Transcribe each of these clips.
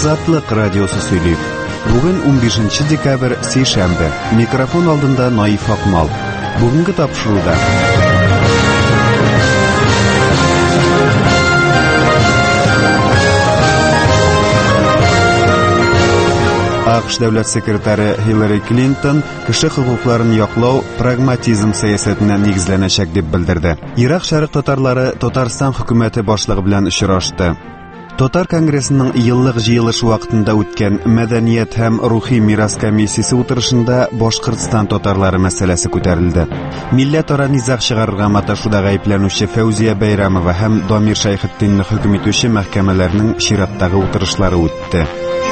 Азатлык радиосы сөйли. Бүген 15 декабрь сейшәмбе. Микрофон алдында Наиф Акмал. Бүгенге тапшыруда АКШ дәүләт секретары Хиллари Клинтон кеше хокукларын яклау прагматизм сәясәтенә нигезләнәчәк дип белдерде. Ирак шәрык татарлары Татарстан хөкүмәте башлыгы белән очрашты. Татар конгрессының еллык җыелышы вакытында үткән мәдәният һәм рухи мирас комиссиясе утырышында Башкортстан татарлары мәсьәләсе күтәрелде. Милләтара низаг чыгарырга маташуда гаепләнүче Фәүзия Бәйрәмова һәм Дамир Шәйхетдинне хөкем итүче мәхкәмәләрнең чираттагы утырышлары үтте.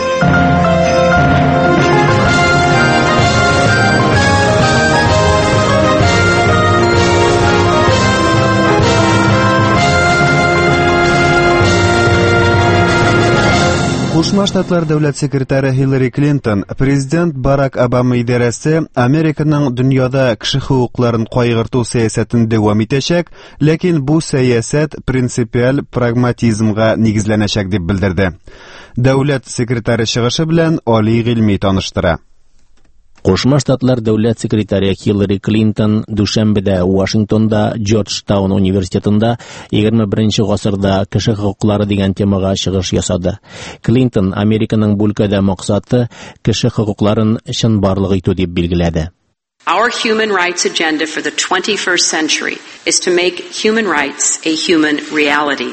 Кушма Штатлар дәүләт секретары Хиллари Клинтон, президент Барак Обама идарәсе Американың дөньяда кеше хукукларын кайгырту сәясәтен дәвам итәчәк, ләкин бу сәясәт принципиаль прагматизмга нигезләнәчәк дип белдерде. Дәүләт секретары чыгышы белән Али Гыйльми таныштыра. Кушма Штатлар дәүләт секретаре Хиллари Клинтон дүшәмбедә Вашингтонда Джорджтаун университетында 21 гасырда кеше хокуклары дигән темага чыгыш ясады. Клинтон Американың бу өлкәдә максаты кеше хокукларын чынбарлык итү дип билгеләде. Our human rights agenda for the 21st century is to make human rights a human reality.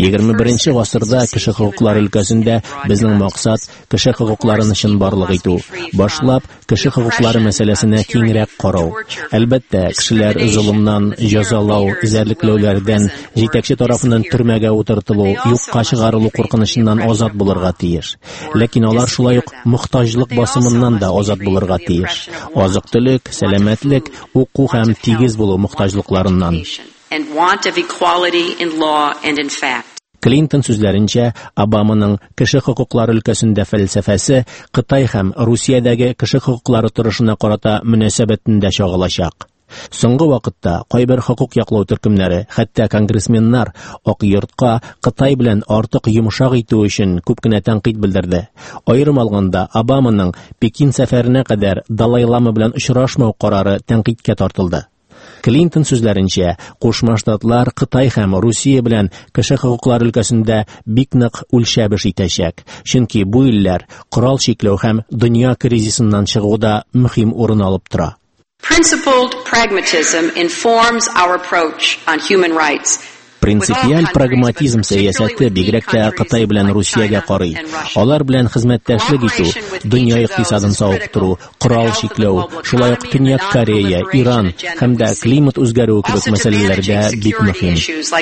21 гасырда кеше хокуклары өлкәсендә безнең максат кеше хокукларын чынбарлык итү. Башлап кеше хокуклары мәсьәләсенә киңрәк карау. Әлбәттә, кешеләр зулымнан, җәзалау, изәрлекләүләрдән, җитәкче тарафыннан төрмәгә утыртылу, юкка чыгарылу куркынычыннан азат булырга тиеш. Ләкин алар шулай ук мохтаҗлык басымыннан да азат булырга тиеш. Азык-төлек, сәламәтлек, уку һәм тигез булу мохтаҗлыкларыннан. And want of equality in law and in fact. Клинтон сүзләренчә, Обаманың кеше хокуклары өлкәсендә фәлсәфәсе Кытай һәм Русиядәге кеше хокуклары торышына карата мөнәсәбәтендә чагылачак. Соңгы вакытта кайбер хокук яклау төркемнәре, хәтта конгрессменнар Ак йортка Кытай белән артык йомшак итү өчен күп кенә тәнкыйть белдерде. Аерым алганда, Обаманың Пекин сәфәренә кадәр Далай Лама белән очрашмау карары тәнкыйтькә тартылды. Клинтон сүзләренчә, Кушма Штатлар Кытай һәм Русия белән кеше хокуклары өлкәсендә бик нык үлчәбеш итәчәк, чөнки бу илләр корал чикләү һәм дөнья кризисыннан чыгуда мөһим урын алып тора. Principled pragmatism informs our approach on human rights. Принципиаль прагматизм сәясәте бигрәк тә Кытай белән Русиягә карый. Алар белән хезмәттәшлек итү, дөнья икътисадын савыктыру, корал чикләү, шулай ук Төньяк Корея, Иран һәм дә климат үзгәрүе кебек мәсьәләләрдә бик мөһим.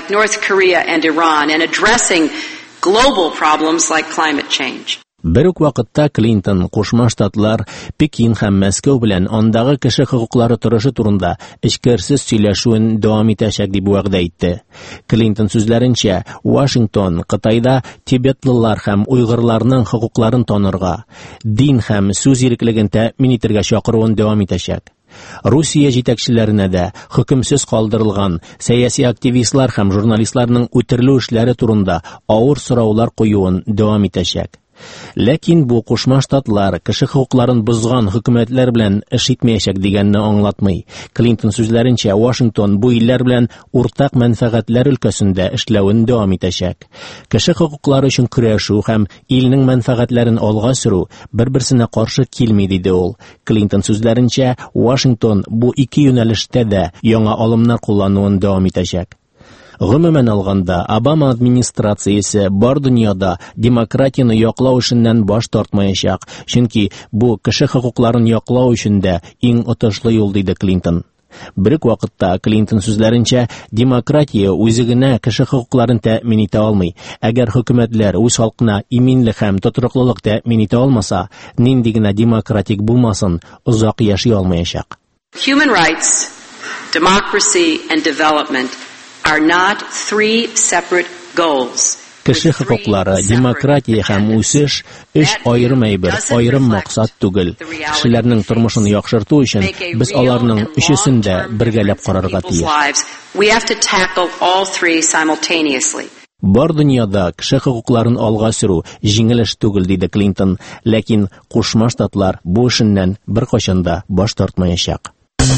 Бер үк вакытта Клинтон Кушма Штатлар Пекин һәм Мәскәү белән андагы кеше хокуклары торышы турында эчкәрсез сөйләшүен дәвам итәчәк дип вәгъдә итте. Клинтон сүзләренчә, Вашингтон Кытайда тибетлылар һәм уйгырларның хокукларын танырга, дин һәм сүз иреклеген тәэмин итәргә чакыруын дәвам итәчәк. Русия җитәкчеләренә дә хөкемсез калдырылган сәяси активистлар һәм журналистларның үтерелү эшләре турында авыр сораулар куюын дәвам итәчәк. Ләкин бу Кушма Штатлар кеше хокукларын бозган хөкүмәтләр белән эш итмәячәк дигәнне аңлатмый. Клинтон сүзләренчә, Вашингтон бу илләр белән уртак мәнфәгатьләр өлкәсендә эшләвен дәвам итәчәк. Кеше хокуклары өчен көрәшү һәм илнең мәнфәгатьләрен алга сөрү бер-берсенә каршы килми, диде ул. Клинтон сүзләренчә, Вашингтон бу ике юнәлештә дә яңа алымнар куллануын дәвам итәчәк. Гомумән алганда, Обама администрациясе бар дөньяда демократияны яклау эшеннән баш тартмаячак, чөнки бу кеше хокукларын яклау өчен дә иң отышлы юл, диде Клинтон. Бер үк вакытта Клинтон сүзләренчә, демократия үзе генә кеше хокукларын тәэмин итә алмый. Әгәр хөкүмәтләр үз халкына иминлек һәм тотрыклылык тәэмин итә алмаса, нинди генә демократик булмасын, озак яши алмаячак. Human rights, democracy and development are not three separate goals. Кеше хокуклары, демократия һәм үсеш эш аерым әйбер, аерым максат түгел. Кешеләрнең тормышын яхшырту өчен без аларның өчесен дә бергәләп карарга тиеш. We have to tackle all three simultaneously. Бар дөньяда кеше хокукларын алга сөрү җиңел эш түгел, диде Клинтон, ләкин Кушма Штатлар бу эшеннән беркайчан да баш тартмаячак.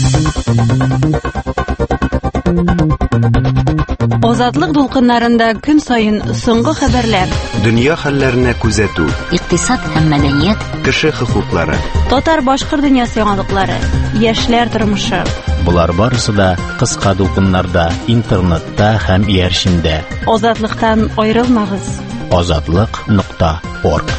Азатлык дулкыннарында көн сайын соңгы хәбәрләр. Дөнья хәлләренә күзәтү. Икътисад һәм мәдәният. Кеше хокуклары. Татар-башкорт дөньясы яңалыклары. Яшьләр тормышы. Булар барысы да кыска дулкыннарда, интернетта һәм иярчендә. Азатлыктан аерылмагыз. Azatlyk.org.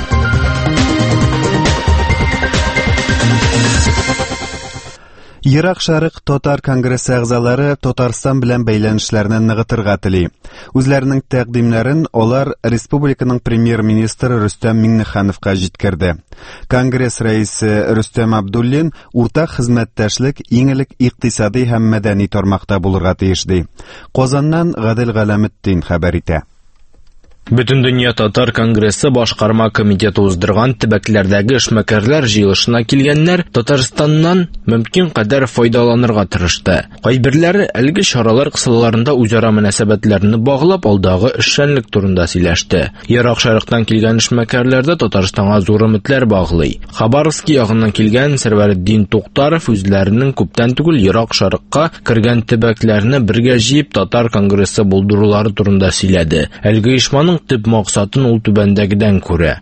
Ирак Шәрык Татар конгрессы әгъзалары Татарстан белән бәйләнешләрне ныгытырга тели. Үзләренең тәкъдимнәрен алар республиканың премьер-министры Рөстәм Миңнехановка җиткерде. Конгресс рәисе Рөстәм Абдуллин уртак хезмәттәшлек иң элек икътисади һәм мәдәни тармакта булырга тиеш ди. Казаннан Гадел Галәметдин хәбәр итә. Бүтән дөнья Татар конгрессы башкарма комитеты уздырган төбәкләрдәге эшмәкәрләр җыелышына килгәннәр Татарстаннан мөмкин кадәр файдаланырга тырышты. Кайберләре әлеге чаралар кысаларында үзара мөнәсәбәтләрне баглап алдагы эшчәнлек турында сөйләште. Ерак Шәрыктан килгән эшмәкәрләрдә Татарстанга зур өметләр баглый. Хабаровский ягыннан килгән Сәрвәретдин Туктаров үзләренең күптән түгел Ерак Шәрыкка кергән төбәкләрне бергә җыеп Татар конгрессы булдырулары турында сөйләде. Әлеге ишманың тип максатын ул түбәндәгедән күрә.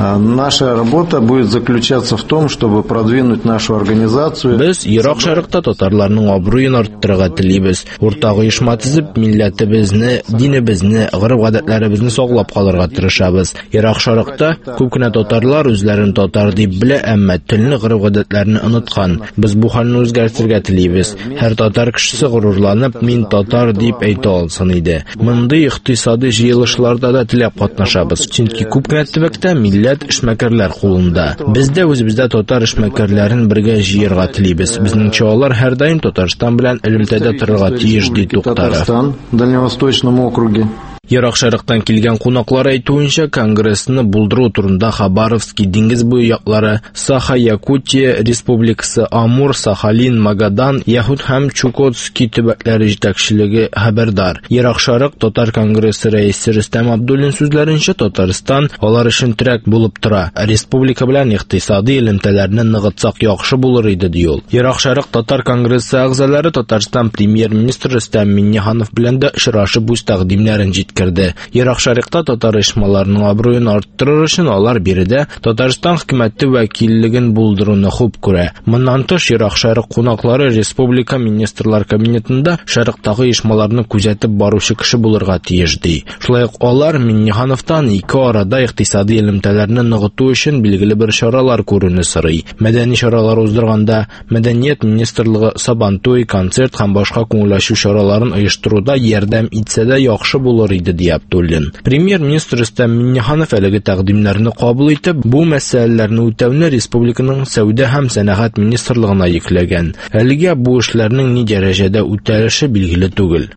Наша работа будет заключаться в том, чтобы продвинуть нашу организацию. Без Ерак Шәрыкта татарларның абруен арттырырга телибез. Уртак оешма төзеп, милләтебезне, динебезне, гырыф-гадәтләребезне саклап калырга тырышабыз. Ерак Шәрыкта күп кенә татарлар үзләрен татар дип белә, әмма телне, гырыф-гадәтләрне оныткан. Без бу хәлне үзгәртергә телибез. Һәр татар кешесе горурланып, мин татар дип әйтә алсын иде. Мондый икътисади җыелышларда да теләп катнашабыз. Чөнки күп кенә төбәктә милләт эшмәкәрләр кулында. Без дә үзебездә татар эшмәкәрләрен бергә җыярга телибез. Безнеңчә алар һәр даим Татарстан белән элемтәдә торырга тиеш, ди Туктаров. В Дальневосточном округе. Ерак Шәрыктан килгән кунаклар әйтүенчә, конгрессны булдыру турында Хабаровский диңгез буе яклары, Саха-Якутия Республикасы, Амур, Сахалин, Магадан, Яһуд һәм Чукотский төбәкләре җитәкчелеге хәбәрдар. Ерак Шәрык Татар конгрессы рәисе Рөстәм Абдуллин сүзләренчә, Татарстан алар өчен терәк булып тора. Республика белән икътисади элемтәләрне ныгытсак яхшы булыр иде, ди ул. Ерак Шәрык Татар конгрессы әгъзалары Татарстан премьер-министры Рөстәм Миңнеханов белән дә очрашып үз тәкъдимнәрен Ерак Шәрыкта татар оешмаларының абруен арттырыр өчен алар биредә Татарстан хөкүмәте вәкиллеген булдыруны хуп күрә. Моннан тыш Ерак Шәрык кунаклары республика министрлар кабинетында Шәрыктагы оешмаларны күзәтеп баручы кеше булырга тиеш, ди. Шулай ук алар Миңнехановтан ике арада икътисади элемтәләрне ныгыту өчен билгеле бер чаралар күрүне сорый. Мәдәни чаралар уздырганда Мәдәният министрлыгы Сабантуй, концерт һәм башка күңелләшү чараларын оештыруда ярдәм итсә дә яхшы булыр иде, ди Абдуллин. Премьер-министр Рөстәм Миңнеханов әлеге тәкъдимнәрне кабул итеп, бу мәсьәләләрне үтәүне республиканың сәүдә һәм сәнәгать министрлыгына йөкләгән. Әлегә бу эшләрнең ни дәрәҗәдә үтәлеше билгеле түгел.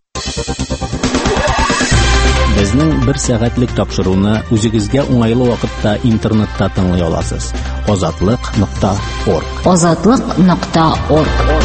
Безнең бер сәгатьлек тапшыруны үзегезгә уңайлы вакытта интернетта тыңлый аласыз. Azatlyk.org. Azatlyk.org.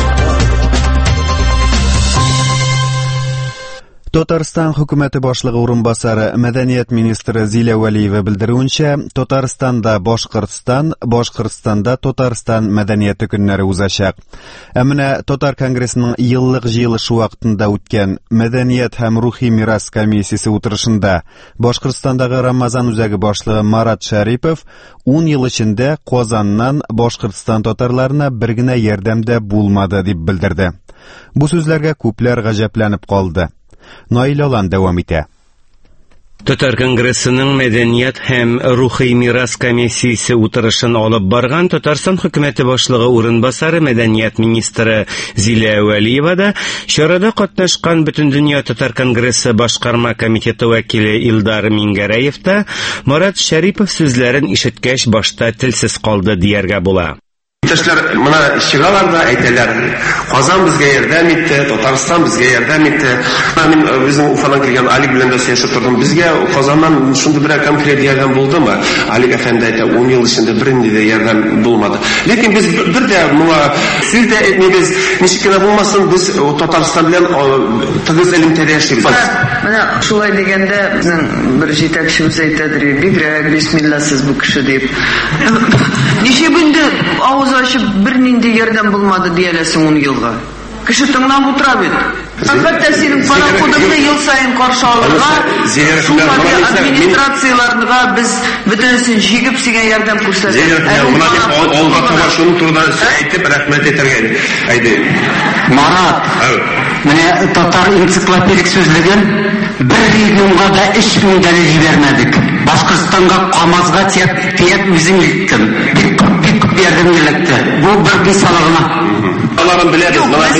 Татарстан хөкүмәте башлыгы урынбасары Мәдәният министры Зилә Вәлиева белдерүенчә, Татарстанда Башкортстан, Башкортстанда Татарстан мәдәнияте көннәре узачак. Ә менә Татар конгрессының еллык җыелышы вакытында үткән Мәдәният һәм рухи мирас комиссиясе утырышында Башкортстандагы Рамазан үзәге башлыгы Марат Шәрипов 10 ел эчендә Казаннан Башкортстан татарларына бер генә ярдәмдә булмады дип белдерде. Бу сүзләргә күпләр гаҗәпләнеп калды. Наил Алан дәвам итә. Татар конгрессының мәдәният һәм рухи мирас комиссиясе утырышын алып барган Татарстан хөкүмәте башлыгы урынбасары Мәдәният министры Зилә Вәлиева да чарада катнашкан Бөтен дөнья Татар конгрессы башкарма комитеты вәкиле Илдар Мингәрәев та Марат Шәрипов сүзләрен ишеткәч башта телсез калды дияргә була. Иптәшләр моны чыгалар да әйтәләр. Казан безгә ярдәм итте, Татарстан безгә ярдәм итте. Мин безнең Уфадан килгән Алик белән дә сөйләшеп тордым. Безгә Казаннан шундый бер конкрет ярдәм булдымы? Алик әфәнде әйтә, 10 ел эчендә бернинди дә ярдәм булмады. Ләкин без бер дә моңа сүз дә әйтмибез. Ничек кенә булмасын, без Татарстан белән тыгыз элемтәдә яшибез. Менә шулай дигәндә безнең бер җитәкчебез әйтәдер, бигрәк бисмилласыз бу кеше дип. Ничек инде авыз ачып бернинди ярдәм булмады дияләсең 10 елга. Кеше тыңлап утыра бит. Хәтта синең пароходыңны ел сайын каршы алырга, администрацияларга без бөтенсен җигеп сиңа ярдәм күрсәтәбез. Алга таба шуның турында әйтеп рәхмәт итәргә. Әйди. Марат. Менә татар энциклопедик сүзлеген бер регионга да 3000 дәле җибәрмәдек. Башкортстанга КамАЗга тиеп үзең иттем. Бик күп ярдәм итте. Бу бер мисалына. Аларны беләбез.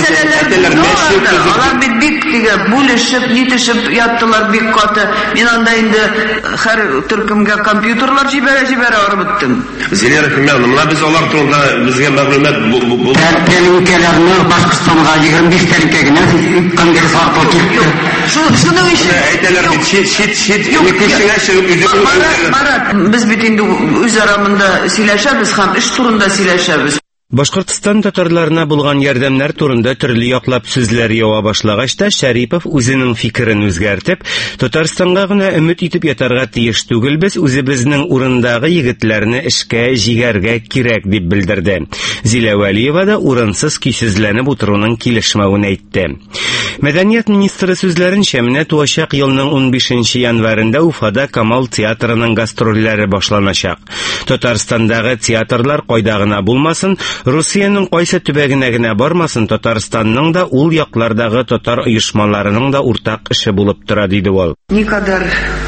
Алар бик бүлешеп, нитешеп яттылар бик каты. Мин анда инде һәр төркемгә компьютерлар җибәрә арып беттем. Зиләр Хәммән, менә без алар турында безгә мәгълүмат булды. Тәлинкәләрне Башкортстанга 25 тәлинкә генә конгресс аркылы китте. Шуның өчен әйтәләр бит шит микешеңә чыгып Марат, без бит инде үзара монда сөйләшәбез һәм эш турында сөйләшәбез. Башкортстан татарларына булган ярдәмнәр турында төрле яклап сүзләр ява башлагач та Шәрипов үзенең фикерен үзгәртеп, Татарстанга гына өмет итеп ятарга тиеш түгелбез, үзебезнең урындагы егетләрне эшкә җигәргә кирәк дип белдерде. Зилә Вәлиева да урынсыз көйсезләнеп утыруның килешмәвен әйтте. Мәдәният министры сүзләренчә, менә туачак елның 15 январында Уфада Камал театрының гастрольләре башланачак. Татарстандагы театрлар кайда гына булмасын, Русиянең кайсы төбәгенә генә бармасын, Татарстанның да ул яклардагы татар оешмаларының да уртак эше булып тора, диде ул. Никадәр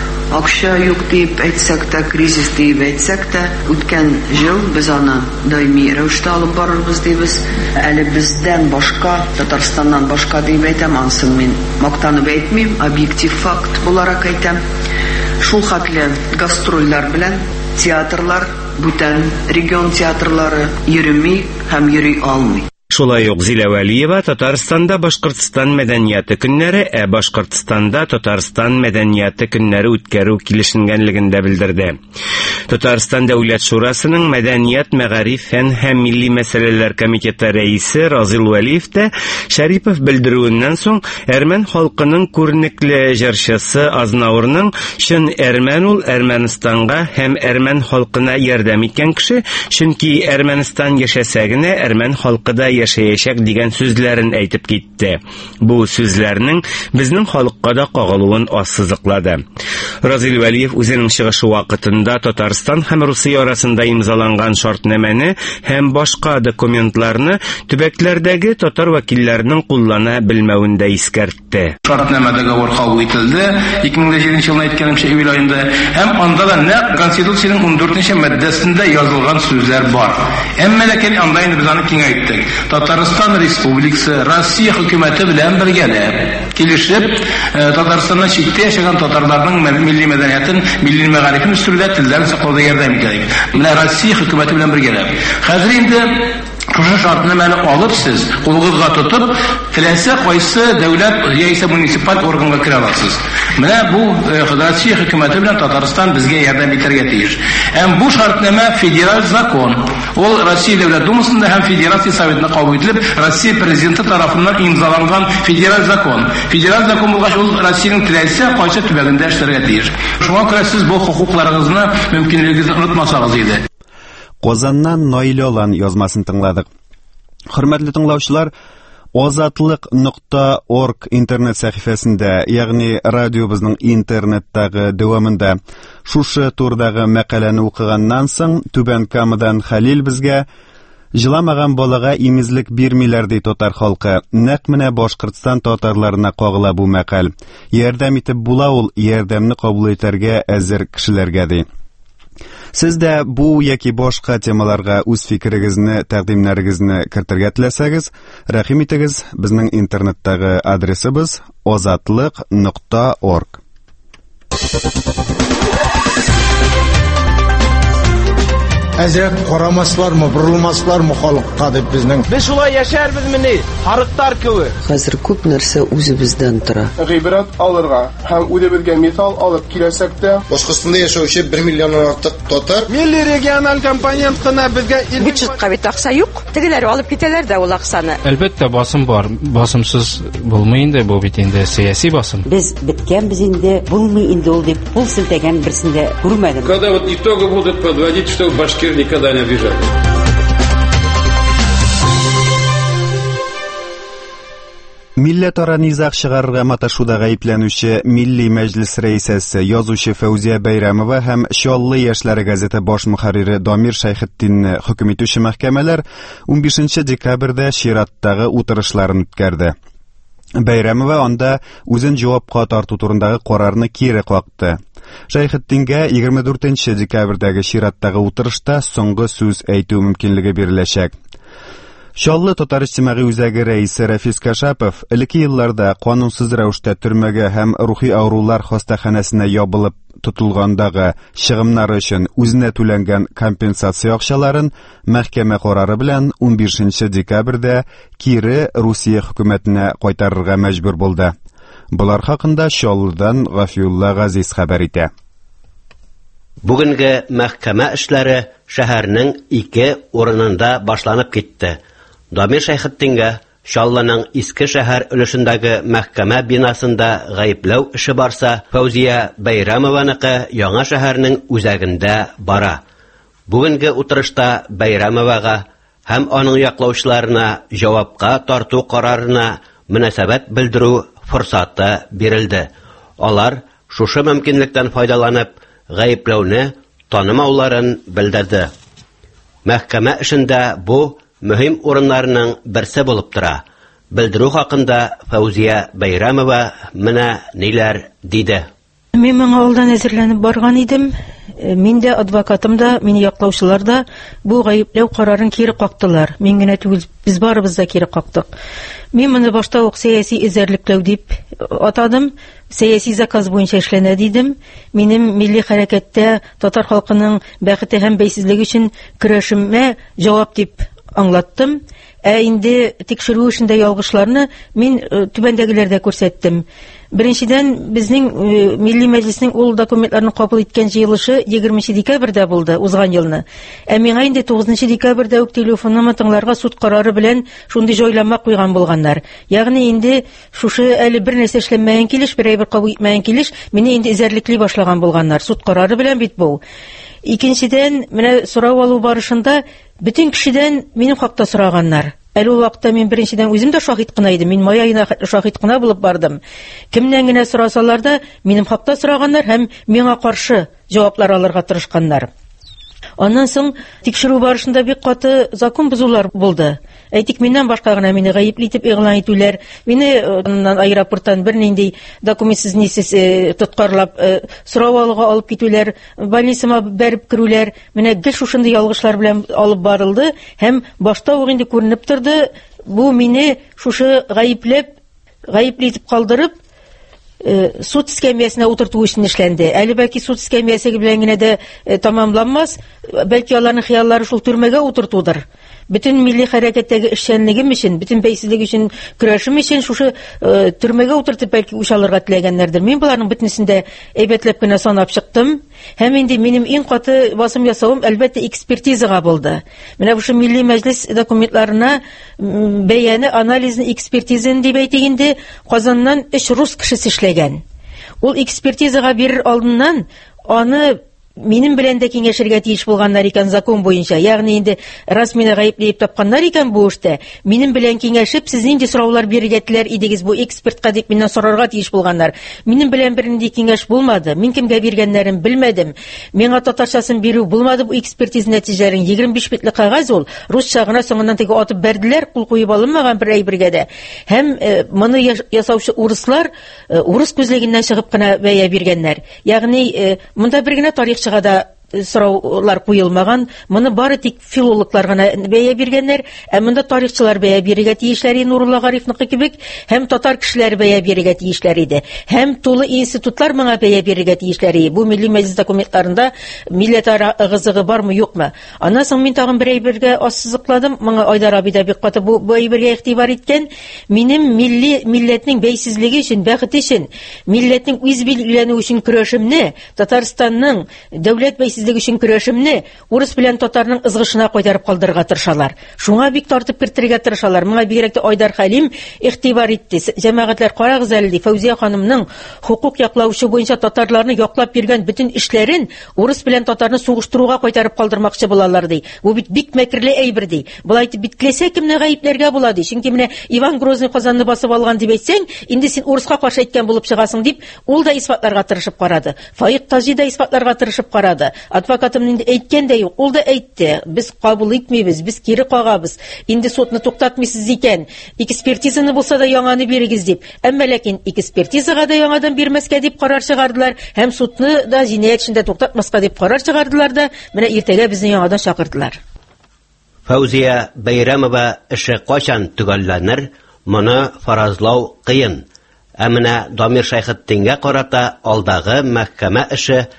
акча юк дип әйтсәк тә, кризис дип әйтсәк тә, үткән ел без аны даими рәвештә алып барырбыз дибез. Әле бездән башка, Татарстаннан башка дип әйтәм, ансын мин мактанып әйтмим, объектив факт буларак әйтәм. Шул хәтле гастрольләр белән театрлар, бүтән регион театрлары йөрми һәм йөри алмый. Шулай ук Зилә Вәлиева Татарстанда Башкортстан мәдәнияте көннәре, Башкортстанда Татарстан мәдәнияте көннәре үткәрү килешенгәнлеген дә белдерде. Татарстан Дәүләт шурасының Мәдәният, мәгариф, фән һәм милли мәсьәләләр комитеты рәисе Разил Вәлиев тә Шәрипов белдерүеннән соң әрмән халкының күренекле җырчысы Азнаурның чын әрмән ул Әрмәнстанга һәм әрмән халкына ярдәм иткән кеше, чөнки Әрмәнстан яшәсә генә әрмән халкы да яшәячәк дигән сүзләрен әйтеп китте. Бу сүзләрнең безнең халыкка да кагылуын ассызыклады. Разил Вәлиев үзенең чыгышы вакытында Татарстан һәм Русия арасында имзаланган шартнамәне һәм башка документларны төбәкләрдәге татар вәкилләренең куллана белмәвен дә искәртте. Шартнама договор кабул ителде 2007 елда әйткәнемчә июль аенда, һәм анда да нәкъ Конституциянең 14нче маддәсендә язылган сүзләр бар. Әмма ләкин анда инде без аны киңәйттек. Татарстан Республикасы Россия хөкүмәте белән бергәләп килешеп, Татарстаннан читтә яшәгән татарларның милли мәдәниятен, милли мәгарифен үстерүдә, телләрен саклауда ярдәм итәләр. Менә Россия хөкүмәте белән бергәләп. Хәзер инде шушы шартнаманы алып сез кулыгызга тотып, теләсә кайсы дәүләт яисә муниципаль органга керә аласыз. Менә бу Россия хөкүмәте белән Татарстан безгә ярдәм итәргә тиеш. Һәм бу шартнама федераль закон. Ул Россия Дәүләт Думасында һәм Федерация Советына кабул ителеп, Россия президенты тарафыннан имзаланган федераль закон. Федераль закон булгач, ул Россиянең теләсә кайсы төбәгендә эшләргә тиеш. Шуңа күрә сез бу хукукларыгызны, мөмкинлегегезне онытмасагыз иде. Казаннан Наилолан язмасын тыңладык. Хөрмәтле тыңлаучылар, Ozatliq.org интернет сәхифәсендә, ягъни радиобызның интернеттагы дәвамында шушы турдагы мәкаләне укыганнан соң Түбән Камадан Хәлил безгә җыламаган балага имезлек бирмиләр ди татар халкы. Нәкъ менә Башкортстан татарларына кагыла бу мәкаль. Ярдәм итеп була ул, ярдәмне кабул итәргә әзер кешеләргә ди. Сез дә бу яки башка темаларга үз фикерегезне, тәкъдимнәрегезне кертергә теләсәгез, рәхим итегез, безнең интернеттагы адресыбыз ozatliq.org. әзрәк карамаслармы, бурылмаслармы халыкка дип безнең. Без шулай яшәрбезмени? Харыктар кебек. Хәзер күп нәрсә үзебездән тора. Гыйбрат алырга һәм үзебезгә мисал алып киләсәк тә, Башкортстанда яшәүче 1 миллионнан артык татар. Милли региональ компонент кына безгә бюджетка бит акча юк. Тегеләр алып китәләр дә ул акчаны. Әлбәттә басым бар. Басымсыз булмый инде бу бит инде сиясәт басым. Без биткәнбез инде, булмый инде ул дип кул селтәгән берсендә күрмәдем. Когда вот итоги будут подводить, что башкир никогда не обижали. Милләтара низаг чыгарырга маташуда гаепләнүче Милли Мәҗлес рәисәсе, язучы Фәүзия Бәйрәмова һәм Чаллы яшьләре газета баш мөхәррире Дамир Шәйхетдинне хөкем итүче мәхкәмәләр 15 декабрьдә чираттагы утырышларын үткәрде. Бәйрәмова анда үзен җавапка тарту турындагы карарны кире какты. Шәйхетдингә 24 декабрьдәге чираттагы утырышта соңгы сүз әйтү мөмкинлеге биреләчәк. Чаллы татар иҗтимагый үзәге рәисе Рафис Кашапов элекке елларда канунсыз рәвештә төрмәгә һәм рухи авырулар хастаханәсенә ябылып тотылгандагы чыгымнары өчен үзенә түләнгән компенсация акчаларын мәхкәмә карары белән 15 декабрьдә кире Русия хөкүмәтенә кайтарырга мәҗбүр булды. Булар хакында Чаллыдан Гафиулла Газиз хәбәр итә. Бүгенге мәхкәмә эшләре шәһәрнең 2 урынында башланып китте. Дамир Шәйхетдингә Чаллының иске шәһәр өлешендәге мәхкәмә бинасында гаепләү эше барса, Фәүзия Бәйрәмованыкы яңа шәһәрнең үзәгендә бара. Бүгенге утырышта Бәйрәмовага һәм аның яклаучыларына җавапка тарту карарына мөнәсәбәт белдерү форсаты бирелде. Алар шушы мөмкинлектән файдаланып, гаепләүне танымауларын белдерде. Мәхкәмә эшендә бу мөһим урыннарның берсе булып тора. Белдерү хакында Фәүзия Бәйрәмова менә ниләр диде. Мин моңа алдан әзерләнеп барган идем. Мин дә, адвокатым да, мине яклаучылар да бу гаепләү карарын кире кактылар. Мин генә түгел, без барыбыз да кире кактык. Мин моны башта ук сәяси эзәрлекләү дип атадым. Сәяси заказ буенча эшләнә дидем. Минем милли хәрәкәттә татар халкының бәхете һәм бәйсезлеге өчен көрәшемә җавап дип аңлаттым. Инде тикшерү эшендә ялгышларны мин түбәндәгеләрдә күрсәттем. Беренчедән, безнең Милли Мәҗлеснең ул документларны кабул иткән җыелышы 20 декабрьдә булды, узган елны. Миңа инде 9 декабрьдә үк телефоннан тыңларга суд карары белән шундый җайланма куйган булганнар. Ягъни инде шушы әле бер нәрсә эшләнмәгән килеш, бер әйбер кабул итмәгән килеш, мине инде эзәрлекли башлаган булганнар. Суд карары белән бит бу. Икенчедән, менә сорау алу барышында бөтен кешедән минем хакта сораганнар. Әле ул вакытта мин беренчедән үзем дә шаһит кына идем. Мин мая айына шаһит кына булып бардым. Кемнән генә сорасалар да минем хакта сораганнар һәм миңа каршы җаваплар алырга тырышканнар. Аннан соң тикшерү барышында бик каты закон бузулар булды. Әйтик, миннән башка гына мине гаепле итеп игълан итүләр, мине аэропорттан бернинди документсыз нисез тоткарлап сорау алуга алып китүләр, больницама бәреп керүләр, менә гел шушындый ялгышлар белән алып барылды һәм башта ук инде күренеп торды, бу мине шушы гаепле итеп калдырып суд эскәмиясенә утырту өчен эшләнде. Әле бәлки суд эскәмиясе белән генә дә тамамланмас, бәлки аларның хыяллары шул төрмәгә утыртудыр. Бөтен милли хәрәкәттәге эшчәнлегем өчен, бөтен бәйсезлек өчен көрәшем өчен шушы төрмәгә утыртып бәлки үч алырга теләгәннәрдер. Мин буларның бөтенесен дә әйбәтләп кенә санап чыктым. Һәм инде минем иң каты басым ясавым әлбәттә экспертизага булды. Менә бушы Милли Мәҗлес документларына бәяне, анализны, экспертизаны дип әйтик инде, Казаннан 3 рус кешесе эшләгән. Ул экспертизага бирер алдыннан аны минем белән дә киңәшергә тиеш булганнар икән закон буенча. Ягъни инде раз мине гаепле итеп тапканнар икән бу эштә, минем белән киңәшеп, сез нинди сораулар бирергә теләр идегез бу экспертка дип миннән сорарга тиеш булганнар. Минем белән бернинди киңәш булмады. Мин кемгә биргәннәрен белмәдем. Миңа татарчасын бирү булмады бу экспертиза нәтиҗәләрен. 25 битле кагаз ул. Русча гына соңыннан теге атып бәрделәр, кул куеп алынмаган бер әйбергә дә. Һәм моны ясаучы урыслар урыс күзлегеннән чыгып кына бәя биргәннәр. Ягъни монда бер генә тарихчыга да сораулар куелмаган, моны бары тик филологлар гына бәя биргәннәр, ә монда тарихчылар бәя бирергә тиешләр, Нурулла Гарифныкы кебек, һәм татар кешеләре бәя бирергә тиешләр иде. Һәм тулы институтлар моңа бәя бирергә тиешләр иде. Бу милли мәҗлес документларында милләтара ыгы-зыгы бармы, юкмы? Аннан соң мин тагын бер әйбергә ассызыкладым. Моңа Айдар абый да бик каты бу әйбергә игътибар иткән. Минем милләтнең бәйсезлеге өчен, бәхете өчен, милләтнең үз билгеләнүе өчен көрәшемне, Татарстанның дәүләт бәйсезлеге өчен көрәшемне урыс белән татарның ызгышына кайтарып калдырырга тырышалар. Шуңа бик тартып кертергә тырышалар. Моңа бигрәк тә Айдар Хәлим игътибар итте. Җәмәгатьләр карагыз әле, Фәүзия ханымның хукук яклаучы буенча татарларны яклап йөргән бөтен эшләрен урыс белән татарны сугыштыруга кайтарып калдырмакчы булалар ди. Бу бит бик мәкерле әйбер ди. Булай дип битләсә кемне гаепләргә була ди. Чөнки менә Иван Грозный Казанны басып алган дип әйтсәң, инде син урыска каршы әйткән булып чыгасың дип, ул да исбатларга тырышып карады. Фаик Таҗи да исбатларга тырышып карады. Адвокатым инде әйткән дә юк, ул да әйтте. Без кабул итмибез, без кире кагабыз. Инде судны туктатмыйсыз икән. Экспертизаны булса да яңаны бирегез дип. Әмма ләкин экспертизага да яңадан бирмәскә дип карар чыгардылар, һәм судны да җинаять эшендә туктатмаска дип карар чыгардылар да, менә иртәгә безне яңадан чакырдылар. Фәүзия Бәйрәмова эше качан төгәлләнер, моны фаразлау кыен. Ә менә Дамир Шәйхетдингә карата алдагы мәхкәмә эше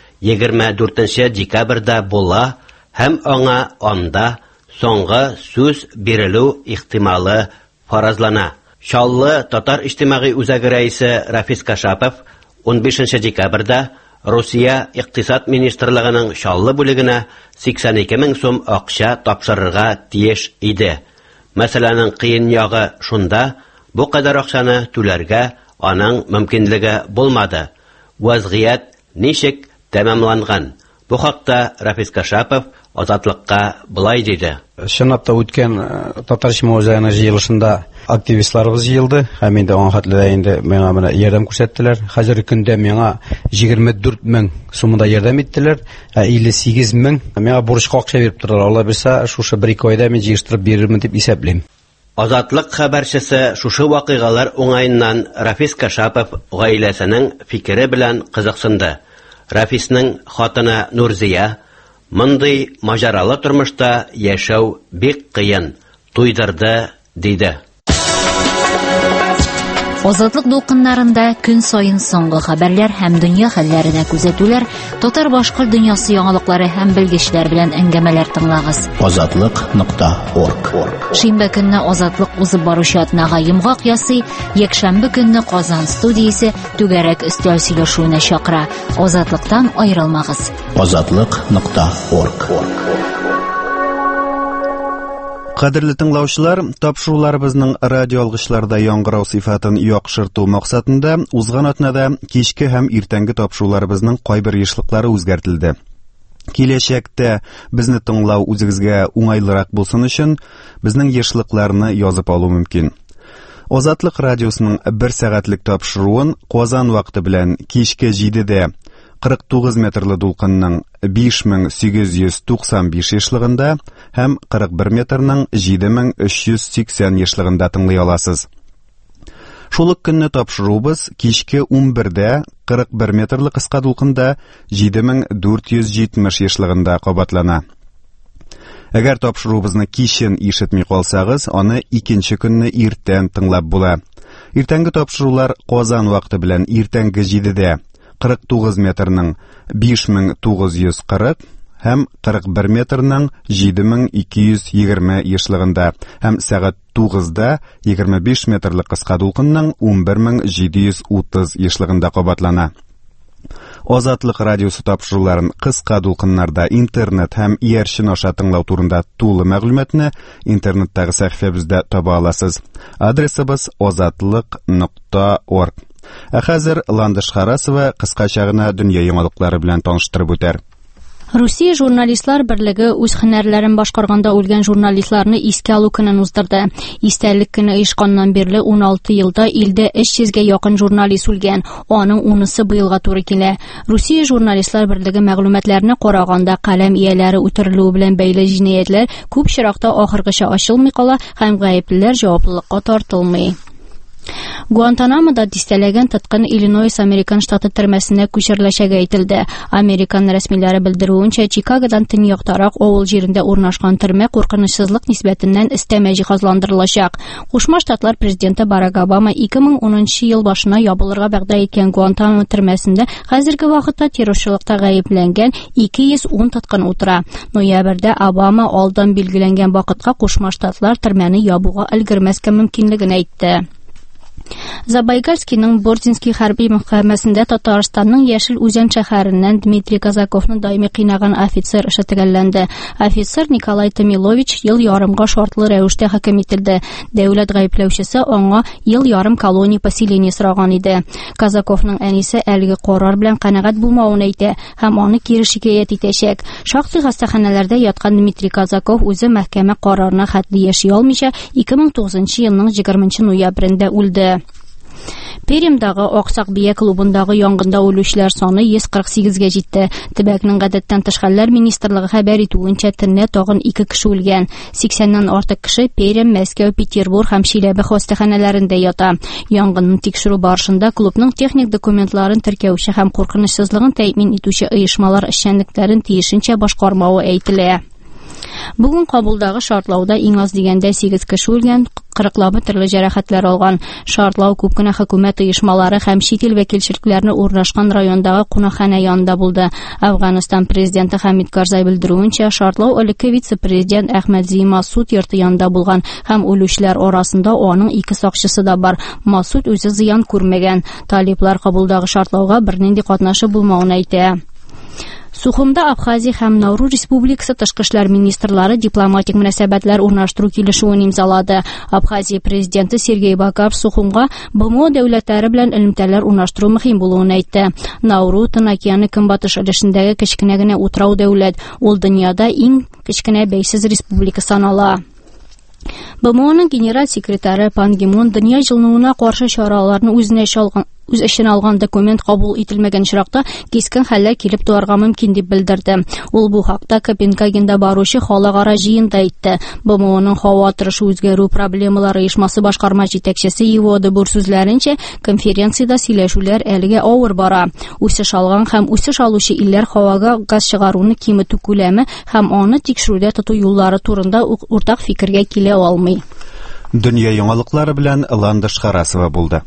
24 декабрьдә була һәм аңа анда соңгы сүз бирелү ихтималы фаразлана. Чаллы татар иҗтимагый үзәге рәисе Рафис Кашапов 15 декабрьдә Русия Иктисад министрлыгының Чаллы бүлегенә 82 мең сум акча тапшырырга тиеш иде. Мәсьәләнең кыен ягы шунда, бу кадәр акчаны түләргә аның мөмкинлеге булмады. Вазгыять ничек тәмамланган? Бу хакта Рафис Кашапов Азатлыкка булай диде. Чынлапта үткән татар җимгъәтенең җыелышында активистларыбыз җыелды. Һәм инде аңа хәтле инде миңа менә ярдәм күрсәттеләр. Хәзерге көндә миңа 24 мең сумында ярдәм иттеләр. 58 мең миңа бурычка акча биреп торалар. Алла белсә, шушы 1-2 айда мин җыештырып бирермен дип исәплим. Азатлык хәбәрчесе шушы вакыйгалар уңаеннан Рафис Кашапов гаиләсенең фикере белән кызыксынды. Рафисның хатыны Нурзия мондый маҗаралы тормышта яшәү бик кыен, туйдырды диде. Азатлык дулкыннарында көн сайын соңгы хәбәрләр һәм дөнья хәлләренә күзәтүләр, татар-башкорт дөньясы яңалыклары һәм белгечләр белән әңгәмәләр тыңлагыз. Азатлык.орг. Шимбә көнне Азатлык узып баручы атнага йомгак ясый, якшәмбе көнне Казан студиясе түгәрәк өстәл сөйләшүенә чакыра. Азатлыктан аерылмагыз. Азатлык.орг. Кадерле тыңлаучылар, тапшыруларыбызның радио алгычларда яңгырау сыйфатын яхшырту максатында узган атнада кичке һәм иртәнге тапшыруларыбызның кайбер ешлыклары үзгәртелде. Киләчәктә безне тыңлау үзегезгә уңайлырак булсын өчен безнең ешлыкларны язып алу мөмкин. Азатлык радиосының 1 сәгатьлек тапшыруын Казан вакыты белән кичке 7дә 49 метрлы дулкынның 5895 ешлыгында һәм 41 метрның 7380 ешлыгында тыңлый аласыз. Шул ук көнне тапшырубыз кичке 11дә 41 метрлы кыска дулкында 7470 ешлыгында кабатлана. Әгәр тапшырубызны кичен ишетми калсагыз, аны икенче көнне иртән тыңлап була. Иртәнге тапшырулар Казан вакыты белән иртәнге 7дә 49 метрның 5940 һәм 41 метрның 7220 ешлыгында һәм сәгать 9да 25 метрлы кыска дулкынның 11730 ешлыгында кабатлана. Азатлык радиосы тапшыруларын кыска дулкыннарда интернет һәм иярчен аша тыңлау турында тулы мәгълүматны интернеттагы сәхифәбездә таба аласыз. Адресыбыз azatlyk.org. Ә хәзер Ландыш Харасова кыскача гына дөнья яңалыклары белән таныштырып үтәр. Русия журналистлар берлеге үз һөнәрләрен башкарганда үлгән журналистларны искә алу көнен уздырды. Истәлек көне оешканнан бирле 16 елда илдә 300гә якын журналист үлгән. Аның 10сы быелга туры килә. Русия журналистлар берлеге мәгълүматларны караганда каләм ияләре үтерелү белән бәйле җинаятләр күп чиракта ахыргыча ачылмый кала һәм гаеплеләр җаваплылыкка тартылмый. Гуантанаmoda дистәләгән тоткын Иллинойс Американ штаты төрмәсенә күчереләчәге әйтелде. Американ рәсмиләре белдерүенчә, Чикагодан төньяктарак авыл җирендә урнашкан төрмә куркынычсызлык нисбәтеннән өстәмә җиһазландырылачак. Кушма Штатлар президенты Барак Обама 2010 ел башына ябылырга вәгъдә иткән Гуантанамо төрмәсендә хәзерге вакытта террорчылыкта гаепләнгән 210 тоткын утыра. Ноябрьдә Обама алдан билгеләнгән вакытка Кушма Штатлар төрмәне ябуга өлгермәскә мөмкинлеген әйтте. Забайкальскийның Борзинский хәрби мәхкәмәсендә Татарстанның Яшел Үзән шәһәреннән Дмитрий Казаковны даими кыйнаган офицер эше төгәлләнде. Офицер Николай Томилович ел ярымга шартлы рәвештә хөкем ителде. Дәүләт гаепләүчесе аңа ел ярым колония поселение сораган иде. Казаковның әнисе әлеге карар белән канәгать булмавын әйтә һәм аны кире шикаят итәчәк. Шактый хастаханәләрдә яткан Дмитрий Казаков үзе мәхкәмә карарына хәтле яши алмыйча 2009 елның 20 ноябрендә үлде. Перемдагы Аксак бия клубындагы янгында үлүчеләр саны 148-гә җитте. Төбәкнең гадәттән тыш хәлләр министрлыгы хәбәр итүенчә, төнлә тагын 2 кеше үлгән. 80-ннан артык кеше Перем, Мәскәү, Петербург һәм Чиләбе хастаханәләрендә ята. Янгынны тикшерү барышында клубның техник документларын теркәүче һәм куркынычсызлыгын тәэмин итүче оешмалар эшчәнлекләрен тиешенчә башкармавы әйтелә. Бүген кабулдагы шартлауда иң аз дигәндә 8 кеше үлгән, 40-лабы төрле җәрәхәтләр алган. Шартлау күп кенә хөкүмәт оешмалары һәм чит ил вәкилчелекләренә урнашкан райондагы кунакханә янында булды. Афганистан президенты Хамид Карзай белдерүенчә, шартлау элекке вице-президент Әхмәдзи Масуд йорты янында булган һәм үлүчеләр арасында аның 2 сакчысы да бар. Масуд үзе зыян күрмәгән. Талиблар кабулдагы шартлауга бернинди катнашып булмавын әйтә. Сухумда Абхазия һәм Науру Республикасы тышкы эшләр министрлары дипломатик мөнәсәбәтләр урнаштыру килешүен имзалады. Абхазия президенты Сергей Бакап Сухумга БМО дәүләтләре белән элемтәләр урнаштыру мөһим булуын әйтте. Науру Тын океаны көнбатыш өлешендәге кечкенә генә утрау дәүләт. Ул дөньяда иң кечкенә бәйсез республика санала. БМОның генераль секретары Пан Ги Мун дөнья җылынуына каршы чараларны үз эшенә алган документ кабул ителмәгән чиракта кискен хәлләр килеп туарга мөмкин дип белдерде. Ул бу хакта Копенгагенда баручы халыкара җыенда әйтте. БМОның һава торышы үзгәрү проблемалары оешмасы башкарма җитәкчесе Иво де Бур сүзләренчә, конференцияда сөйләшүләр әлегә авыр бара. Үсеш алган һәм үсеш алучы илләр һавага газ чыгаруны киметү күләме һәм аны тикшерүдә тоту юллары турында уртак фикергә килә алмый. Дөнья яңалыклары белән Ландыш Харасова булды.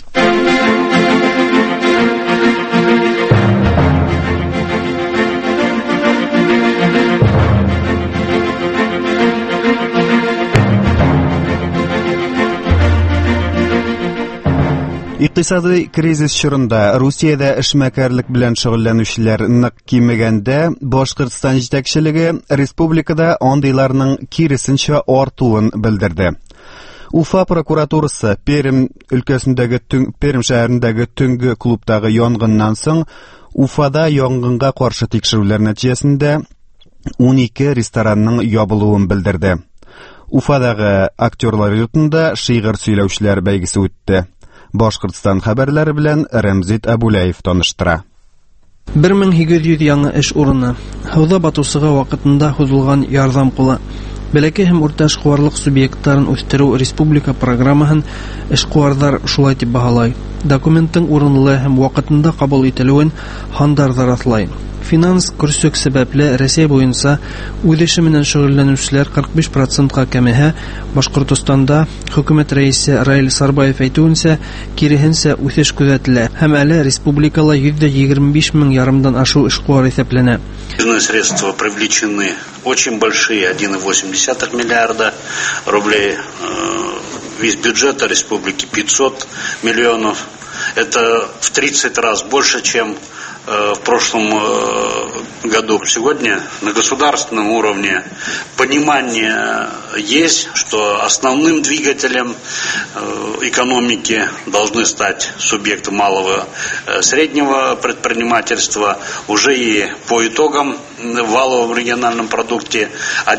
Икътисади кризис чорында Русиядә эшмәкәрлек белән шөгыльләнүчеләр нык кимегәндә, Башкортстан җитәкчелеге республикада андыйларның киресенчә артуын белдерде. Уфа прокуратурасы Перем өлкәсендәге Перем шәһәрендәге төнге клубтагы янгыннан соң Уфада янгынга каршы тикшерүләр нәтиҗәсендә 12 ресторанның ябылуын белдерде. Уфадагы актерлар йортында шигырь сөйләүчеләр бәйгесе үтте. Башкортстан хәбәрләре белән Рәмзит Абулаев таныштыра. 1200 яңа эш урыны. Һауда батусыга вакытында һузылган ярдәм кулы. Бәләкәй һәм урта эшкуарлык субъектларын үстерү республика программаһын эшкуарлар шулай дип баһалай. Документтың урынлы һәм вакытында кабул ителүен Хандар раслай. Финанс көрсөк сәбәпле Россия буенча үз эше менән шөгыльләнүчеләр 45%-ка кәмеһә, Башкортстанда хөкүмәт рәисе Раил Сарбаев әйтүенчә, киресенчә үсеш күзәтелә һәм әле республикала 125 мең ярымдан ашу эшкуар исәпләнә. Средства привлечены очень большие, 1,8 миллиарда рублей. Весь бюджет республики 500 миллионов. Это в 30 раз больше, чем в прошлом году. Сегодня на государственном уровне понимание есть, что основным двигателем экономики должны стать субъекты малого среднего предпринимательства. Уже и по итогам в валовом региональном продукте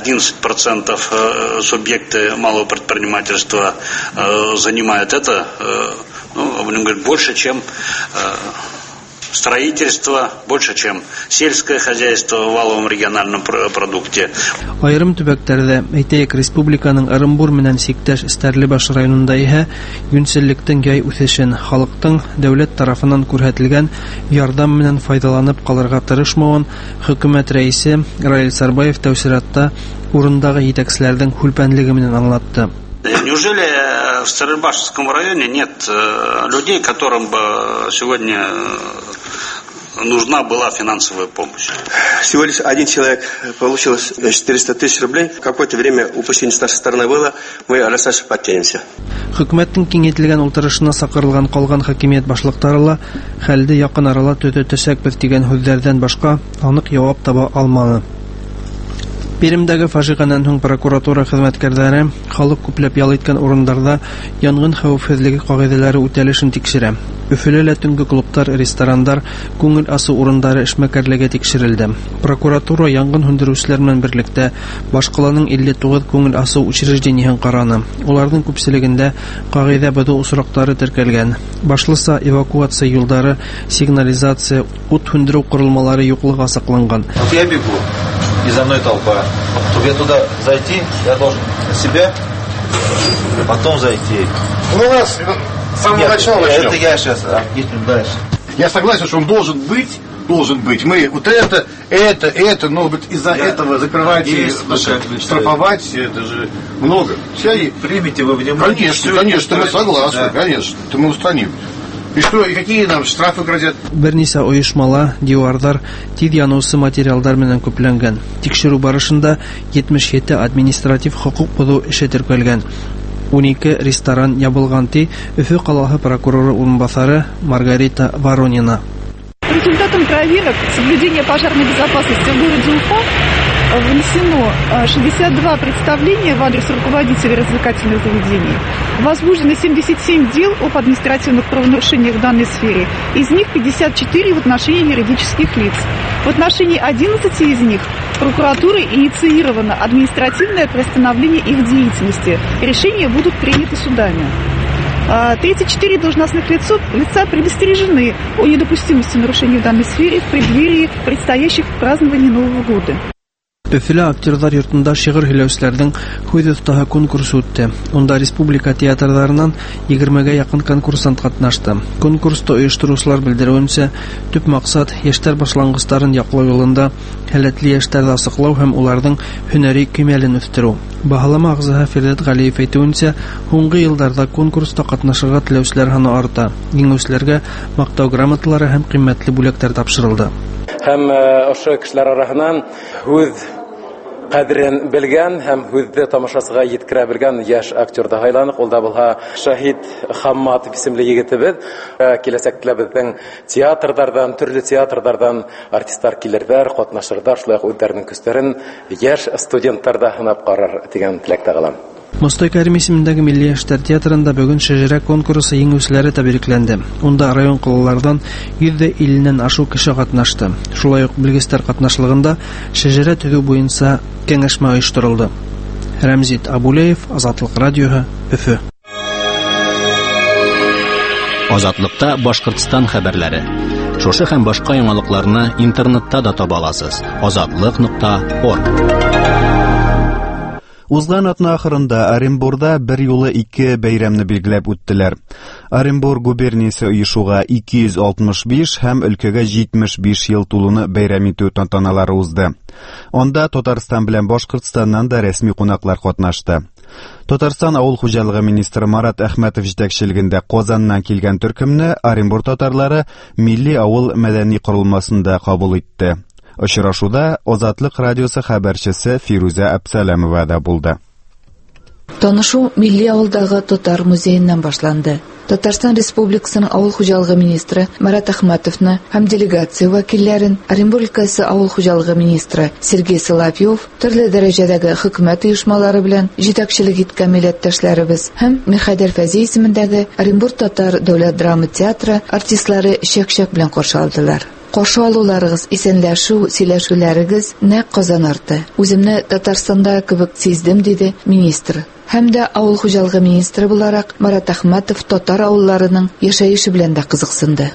11% субъекты малого предпринимательства занимают. Это, будем говорить, больше, чем строительство больше, чем сельское хозяйство в валовом региональном продукте. Айрым төбәктәрдә, әйтәйек, республиканың Оренбур менән сиктәш Стәрлебаш районында иһә юньселлектән яй үсешен, халыктың дәүләт тарафыннан күрһәтелгән ярдәм менән файдаланып калырга тырышмавын хөкүмәт рәисе Раил Сарбаев тәүсиратта урындагы җитәкчеләрнең хулпанлыгы менән аңлатты. Неужели в Старлебашском районе нет людей, которым бы сегодня нужна была финансовая помощь? Всего лишь один человек получил 400 тысяч рублей. Какое-то время упущение с нашей стороны было. Мы рассаши подтянемся. Хөкүмәтнең киңәйтелгән утырышына сакырылган калган хакимият башлыктары ла хәлде якын арала төзәтәчәкбез дигән сүзләрдән башка анык җавап таба алмады. Пермдәге фаҗиганән соң прокуратура хезмәткәрләре халык күпләп ял иткән урыннарда янгын хәвефсезлеге кагыйдәләре үтәлешен тикшерә. Өфөлә төнге клублар, рестораннар, күңел асу урыннары эшмәкәрлеге тикшерелде. Прокуратура янгын һүндерүчеләр белән берлектә башкаланың 59 күңел асу учреждениесен караны. Уларның күпселегендә кагыйдә бөтә усрактары теркәлгән. Башлыса эвакуация юллары, сигнализация, ут һүндерү корылмалары юклыгы сакланган. Я бегу. И за мной толпа. Чтобы я туда зайти, я должен себя, потом зайти. Ну, у нас с самого начала начнем. Это я сейчас объясню дальше. Я согласен, что он должен быть. Мы вот это, но вот из-за этого закрывать и штрафовать, это же много. Примите вы внимание. Конечно, мы согласны, да. Конечно, это мы устраним. И что, и какие нам штрафы грозят? Бернисә оешмала, дивардар, тиз янусы материалдар менән күпләнгән. Тикшерү барышында 77 административ хокук бозу эше теркәлгән. 12 ресторан ябылган ди Өфө каласы прокуроры урынбасары Маргарита Воронина. Результатом проверок соблюдения пожарной безопасности в городе Уфа внесено 62 представления в адрес руководителей развлекательных заведений. Возбуждено 77 дел об административных правонарушениях в данной сфере. Из них 54 в отношении юридических лиц. В отношении 11 из них прокуратурой инициировано административное приостановление их деятельности. Решения будут приняты судами. 34 должностных лица предостережены о недопустимости нарушений в данной сфере в преддверии предстоящих празднований Нового года. Өфөлә актердар йортында шигырь һөйләүчеләрнең күз остаһы конкурсы үтте. Онда республика театрларыннан 20-гә якын конкурсант катнашты. Конкурста оештыручылар белдерүенчә, төп максат яшьтәр башлангычларын яклау юлында һәләтле яшьтәрне асыклау һәм уларның һөнәри кимәлен үстерү. Баһалама агзаһы Фирдәт Галиев әйтүенчә, соңгы елларда конкурста катнашырга теләүчеләр саны арта. Җиңүчеләргә мактау грамоталары һәм кыйммәтле бүләкләр тапшырылды. Һәм ошо кешеләр арасыннан үз кадерен белгән һәм үзде тамашасыга yetkерә белгән яшь актерда хайланып, ул да булса Шахид Хамматов исемле егетебез. Киләсәктә безнең театрдардан, төрле театрдардан артистлар килердәр, катнашырдар, шулай ук үзләренең күстәрен яшь студентларда һынап карар дигән теләктә калам. Мостой Кәрим исемендәге Милли яшьтәр театрында бүгін шәҗәрә конкурсы җиңүчеләре тәбрикләнде. Онда район кыллардан 150-нән ашу кеше катнашты. Шулай ук белгечләр катнашлыгында шәҗәрә төзү буенча кәңәшмә оештырылды. Рәмзит Абулеев, Азатлык радиоһы, Өфө. Азатлыкта Башкортстан хәбәрләре. Шушы һәм башка яңалыкларны интернетта да таба аласыз. azatlyk.org. Узган атна ахырында Оренбурда бер юлы 2 бәйрәмне билгеләп үттеләр. Оренбур губерниясе оешуга 265 һәм өлкәгә 75 ел тулуны бәйрәм итү тантаналары узды. Онда Татарстан белән Башкортстаннан да рәсми кунаклар катнашты. Татарстан авыл хуҗалыгы министры Марат Әхмәтов җитәкчелегендә Казаннан килгән төркемне Оренбур татарлары милли авыл мәдәни корылмасында кабул итте. Очрашуда Азатлык радиосы хәбәрчесе Фируза Әпсәләмова да булды. Танышу Милли авылдагы татар музейеннән башланды. Татарстан Республикасының авыл хуҗалыгы министры Марат Әхмәтовны һәм делегация вәкилләрен Оренбур өлкәсе авыл хуҗалыгы министры Сергей Соловьев, төрле дәрәҗәдәге хөкүмәт оешмалары белән җитәкчелек иткән милләттәшләребез һәм Михәйдәр Фәзи исемендәге Оренбур татар дәүләт драма театры артистлары чәк-чәк белән каршы алдылар. Каршы алуларыгыз, исәнләшү, сөйләшүләрегез нәкъ Казан арты. Үземне Татарстанда кебек сиздем, диде министр. һәм дә авыл хуҗалыгы министры буларак Марат Әхмәтов татар авылларының яшәеше белән дә кызыксынды.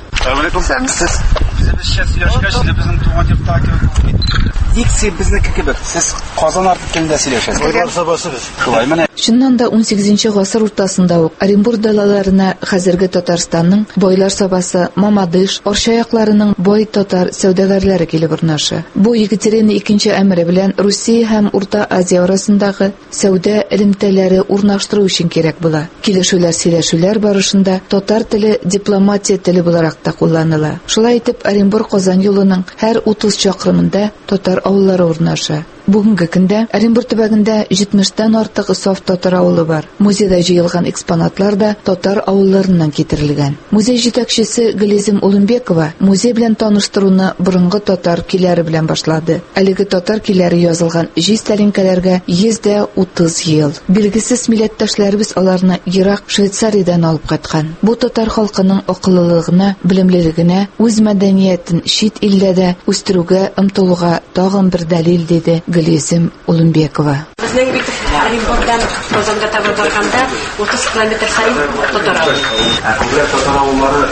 Дикция безнеке кебек. Сез Казан артык телендә сөйләшәсез. Байлар сабасы без. Шулай менә. Шуннан да 18 гасыр уртасында ук Оренбур далаларына хәзерге Татарстанның байлар сабасы Мамадыш, Оршаякларының бай татар сәүдәгәрләре килеп урнаша. Бу Екатерина II әмере белән Русия һәм Урта Азия арасындагы сәүдә элемтәләре урнаштыру өчен кирәк була. Килешүләр, сөйләшүләр барышында татар теле дипломатия теле буларак та кулланыла. Шулай итеп, Оренбур-Казан юлының һәр 30 чакрымында татар авыллары урнаша. Бүгенге көндә Оренбур төбәгендә 70-тән артык саф татар авылы бар. Музейда җыелган экспонатлар да татар авылларыннан китерелгән. Музей җитәкчесе Гөлизем Улымбекова музей белән таныштыруны борынгы татар көйләре белән башлады. Әлеге татар көйләре язылган 100 тәлинкәләргә 130 ел. Билгесез милләттәшләребез аларны ерак Швейцариядән алып кайткан. Бу татар халкының акыллылыгына, белемлелегенә, үз мәдәниятен чит илләрдә үстерүгә омтылуга тагын бер дәлил диде Гөлизем Улымбекова. Безнең бит Оренбурдан Казанга таба барганда 30 километр сайын татар авылы. Татар авыллары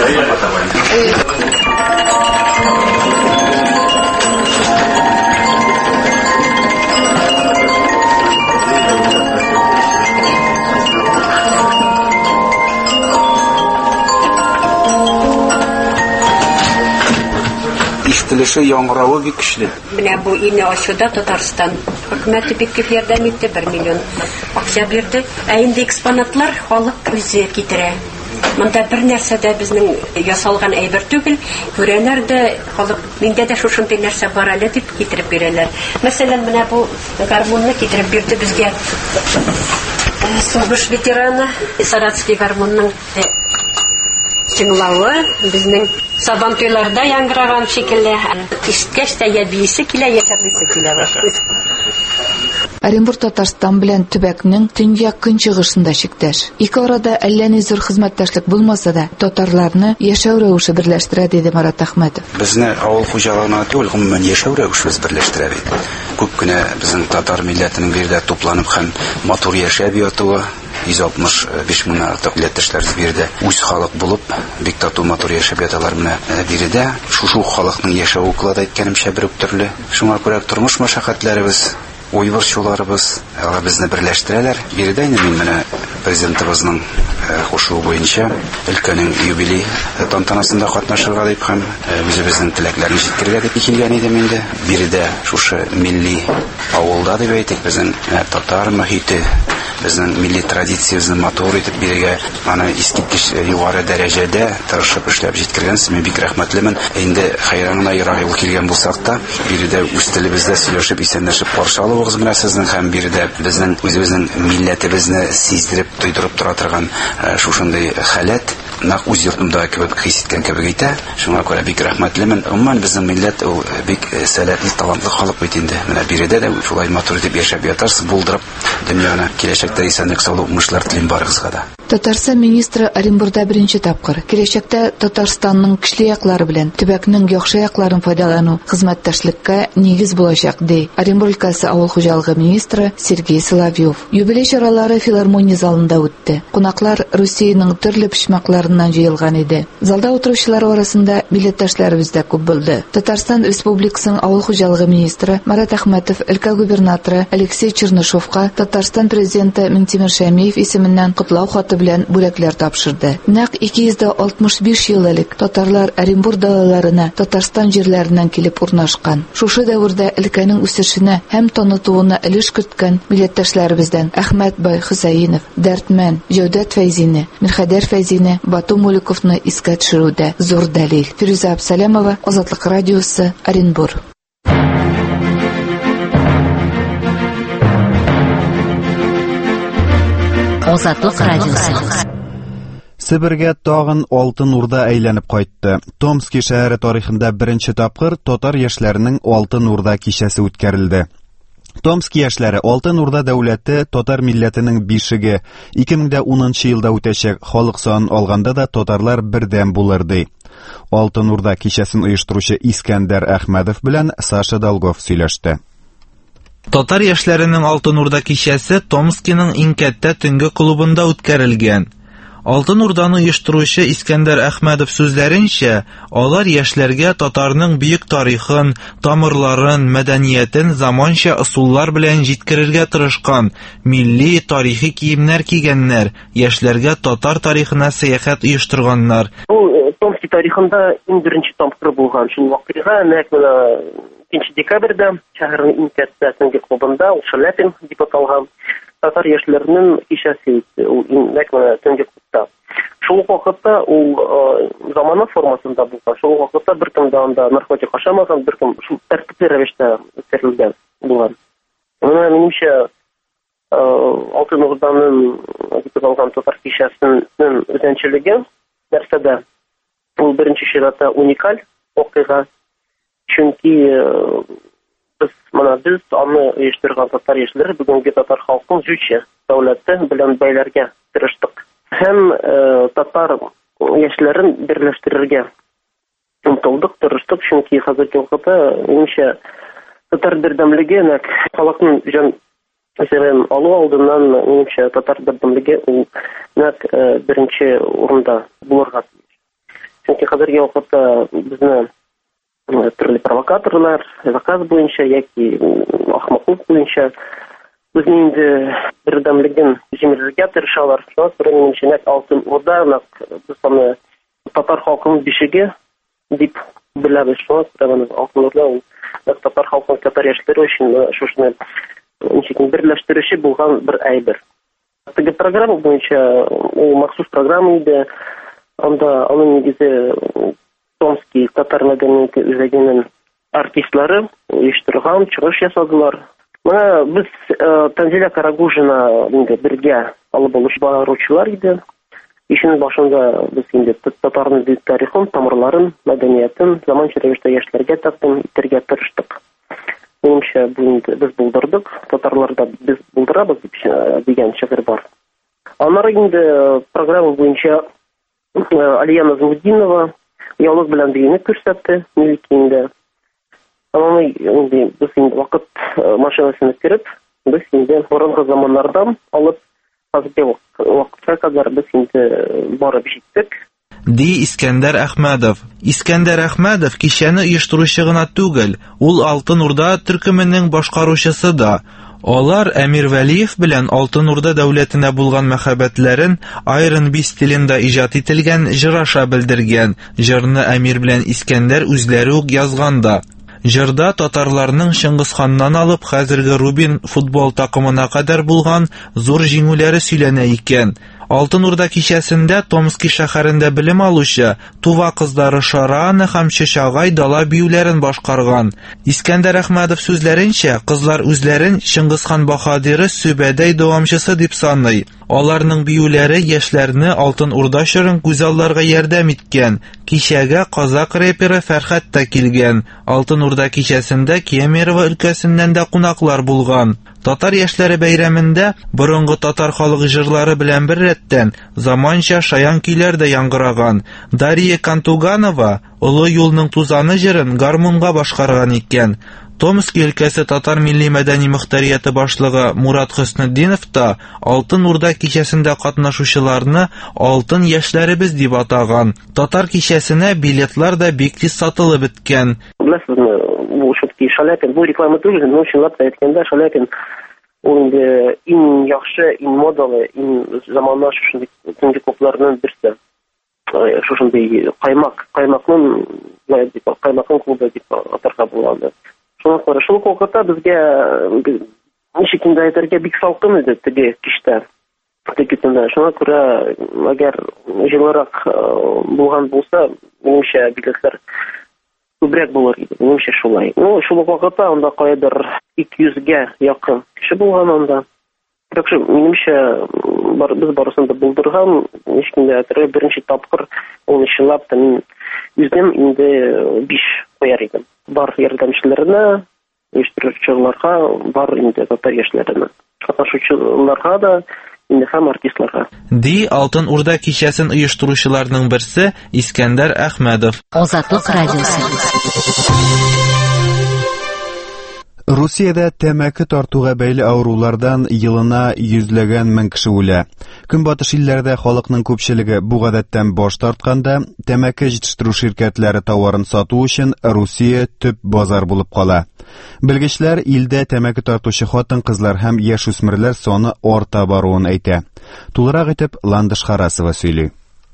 ишетелеше, яңгыравы бик көчле. Менә бу ине ачуда Татарстан хөкүмәте бик күп ярдәм итте, 1 миллион акча бирде. Ә инде экспонатлар халык үзе китерә. Монда бер нәрсә дә безнең ясалган әйбер түгел. Күрәләр дә халык миндә дә шушындай нәрсә бар әле дип китереп бирәләр. Мәсәлән, менә бу гармунны китереп бирде безгә. Сугыш ветераны Саратский гармунның чыңлавы безнең Сабантуйларда яңгыраган шикелле. Ишеткәч тә ябисе килә, яшәрлесе килә башлый. Оренбур Татарстан белән төбәкнең төньяк көнчыгышында чиктәш. Ике арада әллә ни зур хезмәттәшлек булмаса да, татарларны яшәү рәвеше берләштерә, диде Марат Әхмәтов. Безне авыл хуҗалыгына түгел, гомумән яшәү рәвешебез берләштерә бит. Күп кенә безнең татар милләтенең бирдә тупланып һәм матур яшәп ятуы, 165 меңнән артык милләттәшләребез бирдә үз халык булып, бик тату матур яшәп яталар менә биредә. Шушы халыкның яшәү укылада әйткәнемчә бер үк төрле. Шуңа күрә тормыш мәшәкатьләребез, уйвырчуларыбыз безне берләштерәләр. Биредә инде мин менә президентыбызның хушуы буенча өлкәнең юбилей тантанасында катнашырга дип һәм үзебезнең теләкләрне җиткерергә дип килгән идем инде. Биредә шушы милли авылда дип әйтик, безнең татар мөхите, безнең милли традициябызны матур итеп бирергә, аны искиткеч югары дәрәҗәдә тырышып эшләп җиткергәнсез. Мин бик рәхмәтлемен. Инде хайранына ерак юл килгән булсак та, биредә үз телебездә сөйләшеп, исәнләшеп каршы алуыгыз белән сезнең һәм биредә безнең үзебезнең милләтебезне сиздереп, тойдырып тора торган шушындай халәт нәкъ үз йортымда кебек хис иткән кебек итә. Шуңа күрә бик рәхмәтлемен. Умман безнең милләт ул бик сәләтле, талантлы халык бит инде. Менә биредә дә шулай матур итеп яшәп ятарсыз, булдырып дөньяны киләчәктә исәнлек саулык уңышлар телим барыгызга да. Татарстан министры Оренбурда беренче тапкыр киләчәктә Татарстанның көчле яклары белән төбәкнең яхшы якларын файдалану хезмәттәшлеккә нигез булачак, ди Оренбур өлкәсе авыл хуҗалыгы министры Сергей Соловьев. Юбилей чаралары филармония залында үтте. Кунаклар Русиянең төрле почмакларыннан җыелган иде. Залда утыручылар арасында милләттәшләребез дә күп булды. Татарстан Республикасының авыл хуҗалыгы министры Марат Әхмәтов өлкә губернаторы Алексей Чернышевка Татарстан президенты Минтимер Шәймиев исеменнән котлау хаты белән бүләкләр тапшырды. Нәкъ 265 ел элек татарлар Оренбур далаларына Татарстан җирләреннән килеп урнашкан. Шушы дәвердә өлкәнең үсешенә һәм танытуына өлеш керткән милләттәшләребездән Әхмәт бай Хөсәенов, Дәртмән, Җәүдәт Фәйзине, Мирхәдәр Фәйзине, Бату Муликовны искә төшерүдә зур дәлил. Фируза Абсалямова, Азатлык радиосы, Оренбур. Азатлык радиосы. Себергә тагын Алтын Урда әйләнеп кайтты. Томский шәһәре тарихында беренче тапкыр татар яшьләренең Алтын Урда кичәсе үткәрелде. Томский яшьләре Алтын Урда дәүләте татар милләтенең бишеге 2010 елда үтәчәк, халык сан алганда да татарлар бердәм булыр ди. Алтын Урда кичәсен оештыручы Искәндәр Әхмәдов белән Саша Долгов сөйләште. Татар яшьләренең Алтын Урда кичәсе Томскиның иң кәттә төнге клубында үткәрелгән. Алтын Урданы оештыручы Искәндәр Әхмәдов сүзләренчә, алар яшьләргә татарның бөек тарихын, тамырларын, мәдәниятен заманча ысуллар белән җиткерергә тырышкан, милли, тарихи киемнәр кигәннәр, яшьләргә татар тарихына сәяхәт оештырганнар. Томский тарихында иң беренче тапкыр булган шул вакыйга, нәкъ 2 декабрьдә шәһәрнең иң кәттә төнге клубында, ул Шаляпин дип аталган татар яшьләренең кичәсе нәкъ төнге клубта. Шул вакытта ул замана формасында булган. Шул вакытта беркем дә анда наркотик ашамаган, беркем шул тәртипле рәвештә үткәрелгән булган. Менә минемчә Алтын Урданың дип аталган татар кичәсенең үзенчәлеге нәрсәдә? Ул беренче чиратта уникаль вакыйга. Чөнки biz аны оештырган татар яшьләре бүгенге татар халкын җүче дәүләте белән бәйләргә тырыштык. Һәм татар яшьләрен берләштерергә омтылдык, тырыштык, чөнки хәзерге вакытта инше татар бердәмлеге нәкъ халыкның җан әсәрен алу алдыннан инше татар бердәмлеге ул нәкъ беренче урында булырга тиеш. Чөнки хәзерге вакытта безне төрле провокаторлар, заказ буенча яки ахмаклык буенча безнең инде бердәмлеген җимерергә тырышалар. Шуңа күрә минемчә Алтын Урда без аны татар халкының бишеге дип беләбез. Шуңа күрә Алтын Урда ул татар халкының татар яшьләре өчен шушны берләштерүче булган бер әйбер. Теге программа буенча ул махсус программа иде. Анда аның нигезе Томский татар мәдәнияте үзәгенең артистлары оештырган, чыгыш ясадылар. Менә без Танзиля Карагужина инде бергә алып баручылар иде. Ишенең башында без инде татарның бөек тарихын, тамырларын, мәдәниятен заманча рәвештә яшьләргә тәкъдим итәргә тырыштык. Минемчә, бу инде без булдырдык, татарларда без булдырабыз дигән шигырь бар. Аннары инде программа буенча Алия Назмутдинова ялык белән бийне күрсәтте милкиңдә. Аны инде без инде вакыт машинасына кереп, без инде борынгы заманнардан алып хәзерге вакытка кадәр без инде барып җиттек. Ди Искәндәр Әхмәдов. Искәндәр Әхмәдов кичәне оештыручы гына түгел, ул Алтын Урда төркеменең башкаручысы да. Алар Әмир Вәлиев белән Алтын Урда дәүләтенә булган мәхәббәтләрен Iron Bee стилендә иҗат ителгән җыр аша белдергән. Җырны Әмир белән Искәндәр үзләре үк язган да. Җырда татарларның Чыңгызханнан алып хәзерге Рубин футбол такымына кадәр булган зур җиңүләре сөйләнә икән. Алтын Урда кичәсендә Томский шәһәрендә белем алучы Тува кызлары Шараны һәм Чәчагай дала биюләрен башкарган. Искәндәр Әхмәдов сүзләренчә, кызлар үзләрен Чыңгызхан Баһадиры Сүбәдәй дәвамчысы дип саный. Аларның биюләре яшьләрне Алтын Урда чорын күзалларга ярдәм иткән. Кичәгә казак рэперы Фәрхәт тә килгән. Алтын Урда кичәсендә Кемерово өлкәсеннән дә кунаклар булган. Татар яшьләре бәйрәмендә борынгы татар халык җырлары белән бер рәттән заманча шаян көйләр дә яңгыраган. Дарья Кантуганова Олы юлның тузаны җырын гармунга башкарган икән. Томск өлкәсе татар милли мәдәни мөхтәрияте башлыгы Мурат Хөснетдинов та Алтын Урда кичәсендә катнашучыларны алтын яшьләребез дип атаган. Татар кичәсенә билетлар да бик тиз сатылып беткән. Бу шутки Шаляпин, бу реклама түгел, но чынлап та әйткәндә Шаляпин ул инде иң яхшы, иң модалы, иң заманна шушындый төнге клубларның берсе. Шушындый каймакның клубы дип атарга була. Шуңа күрә шул вакытта безгә ничек инде әйтергә бик салкын иде теге кичтә. Шуңа күрә әгәр җылырак булган булса, минемчә билетлар күбрәк булыр иде. Минемчә шулай. Шул вакытта анда кайдыр 200-гә якын кеше булган анда. Минемчә без барысын да булдырган, һичкемгә әйтергә беренче тапкыр ул чынлап та мин үзем инде 5 куяр идем. Бар ярдәмчеләренә, оештыручыларга, бар инде татар яшьләренә. Катнашучыларга да, инде һәм артистларга. Ди Алтын Урда кичәсен оештыручыларның берсе Искәндәр Әхмәдов. Азатлык радиосы. Русиядә тәмәке тартуга бәйле авырулардан елына йөзләгән мең кеше үлә. Көнбатыш илләрдә халыкның күпчелеге бу гадәттән баш тартканда, тәмәке җитештерү ширкәтләре товарын сату өчен Русия төп базар булып кала. Белгечләр илдә тәмәке тартучы хатын-кызлар һәм яшүсмерләр саны арта баруын әйтә. Тулырак итеп Ландыш Харасова сөйли.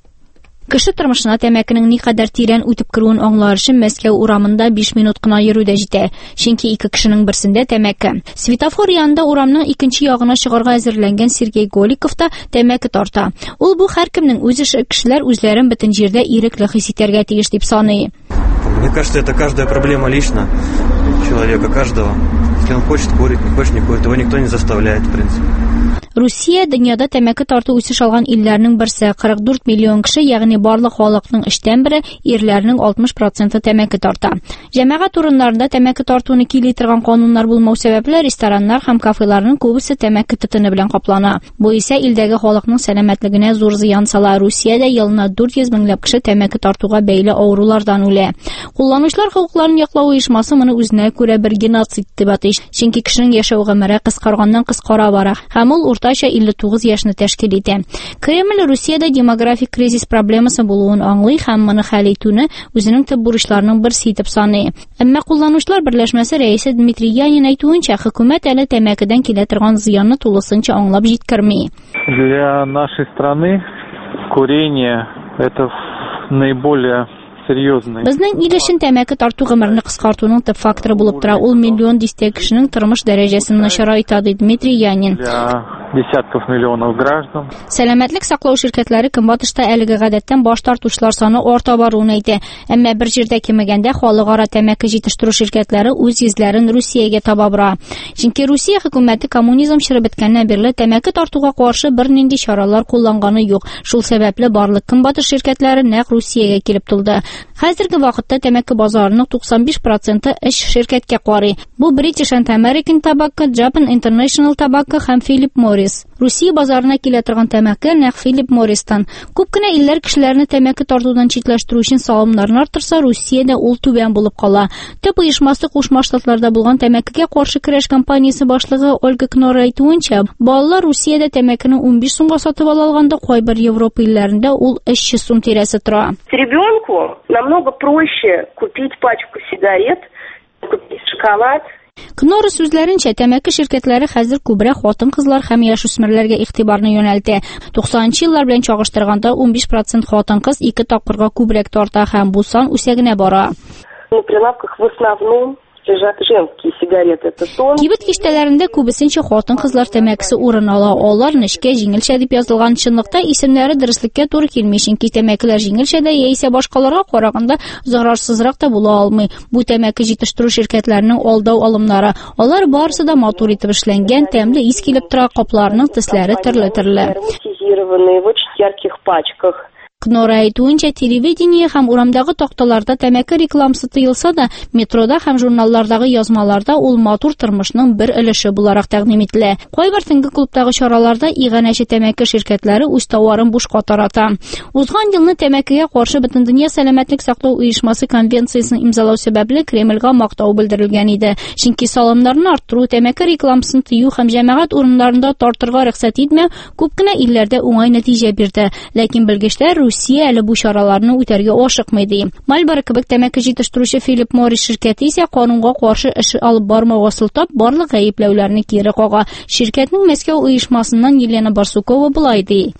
Кеше тормышына тәмәкенең никадәр тирән үтеп керүен аңлар өчен Мәскәү урамында 5 минут кына йөрүдә җитә. Чөнки ике кешенең берсендә тәмәке. Светофор янында урамның икенче ягына чыгарга әзерләнгән Сергей Голиков та тәмәке тарта. Ул бу һәркемнең үз эше, кешеләр үзләрен бөтен җирдә ирекле хис итәргә тиеш дип саный. Мне кажется, это каждая проблема лично человека, каждого. Если он хочет курить, не хочет не курить, его никто не заставляет, в принципе. Русия дөньяда тәмәке тарту үсеш алган илләрнең берсе. 44 миллион кеше, ягъни барлык халыкның 3тән бире, ирләрнең 60% тәмәке тарта. Җәмәгать урыннарында тәмәке тартуны кили торган кануннар булмау сәбәпле рестораннар һәм кафеларның күбесе тәмәке тотыны белән каплана. Бу исә илдәге халыкның сәламәтлегенә зур зыян сала. Русиядә елына 400 меңләп кеше тәмәке тартуга бәйле авырулардан үлә. Кулланучылар хукукларын яклау оешмасы моны үзенә күрә бер геноцид дип атый. Чөнки кешенең яшәү гомере кыскарганнан-кыскара бара һәм ул уртача 59 яшьне тәшкил итә. Кремль Русиядә демографик кризис проблемасы булуын аңлый һәм моны хәл итүне үзенең төп бурычларының берсе итеп саный. Әмма кулланучылар берләшмәсе рәисе Дмитрий Янин әйтүенчә, хөкүмәт әле тәмәкедән килә торган зыянны тулысынча аңлап җиткерми. Для нашей страны курение это наиболее Безнең ил өчен тәмәке тарту гомерне кыскартуның төп факторы булып тора. Ул миллион дистә кешенең тормыш дәрәҗәсен начарайта, ди Дмитрий Янин. Десятков миллионов граждан. Сәламәтлек саклау ширкәтләре Көнбатышта әлеге гадәттән баш тартучылар саны арта баруын әйтә. Әмма бер җирдә кимегәндә халыкара тәмәке җитештерү ширкәтләре үз йөзләрен Русиягә таба бара. Чөнки Русия хөкүмәте коммунизм чоры беткәннән бирле тәмәке тартуга каршы бернинди чаралар кулланганы юк. Шул сәбәпле барлык Көнбатыш ширкәтләре нәкъ Русиягә килеп тулды. Хәзерге вакытта тәмәке базарының 95% эш ширкәткә карый. Бу British and American Tobacco, Japan International Tobacco һәм Philip Morris. Русия базарына килә торган тәмәке нәкъ Philip Morris-тан. Күп кенә илләр кешеләрне тәмәке тартудан читләштерү өчен салымнарны арттырса, Русиядә ул түбән булып кала. Төп оешмасы Кушма Штатларда булган тәмәкегә каршы көрәш компаниясе башлыгы Ольга Кнора әйтүенчә, балалар Русиядә тәмәкене 15 сумга сатып ала алганда, кайбер Европа илләрендә ул 300 сум тирәсе тора. Ребенку намного проще купить пачку сигарет, купить шоколад. Кнора сүзләренчә, тәмәке ширкәтләре хәзер күбрәк хатын-кызлар һәм яшүсмерләргә игътибарны юнәлтә. 90нчы еллар белән чагыштырганда 15% хатын-кыз 2 тапкырга күбрәк тарта һәм бу сан үсә генә бара. На прилавках в основном лежат женские сигареты. Это тон. Кибет киштәләрендә күбесенчә хатын-кызлар тәмәкесе урын ала. Алар нечкә, җиңелчә дип язылган. Чынлыкта исемнәре дөреслеккә туры килми, чөнки тәмәкеләр җиңелчә дә яисә башкаларга караганда зарарсызрак та була алмый. Бу тәмәке җитештерү ширкәтләренең алдау алымнары. Алар барысы да матур итеп эшләнгән, тәмле ис килеп тора, капларның төсләре төрле-төрле. В очень ярких пачках. Кнора әйтүенчә, телевидение һәм урамдагы такталарда тәмәке рекламасы тыелса да, метрода һәм журналлардагы язмаларда ул матур тормышның бер өлеше буларак тәкъдим ителә. Кайбер төнге клубтагы чараларда иганәче тәмәке ширкәтләре үз товарын бушка тарата. Узган елны тәмәкегә каршы Бөтендөнья сәламәтлек саклау оешмасы конвенциясын имзалау сәбәпле Кремльгә мактау белдерелгән иде. Чөнки салымнарны арттыру, тәмәке рекламасын тыю һәм җәмәгать урыннарында тартырга рөхсәт итмәү күп кенә илләрдә уңай нәтиҗә бирде. Ләкин белгечләр Русия әле бу чараларны үтәргә ашыкмый ди. Мальборо кебек тәмәке җитештерүче Philip Morris ширкәте исә канунга каршы эш алып бармауга сылтап, барлык гаепләүләрне кире кага. Ширкәтнең Мәскәү оешмасыннан Елена Барсукова булай ди.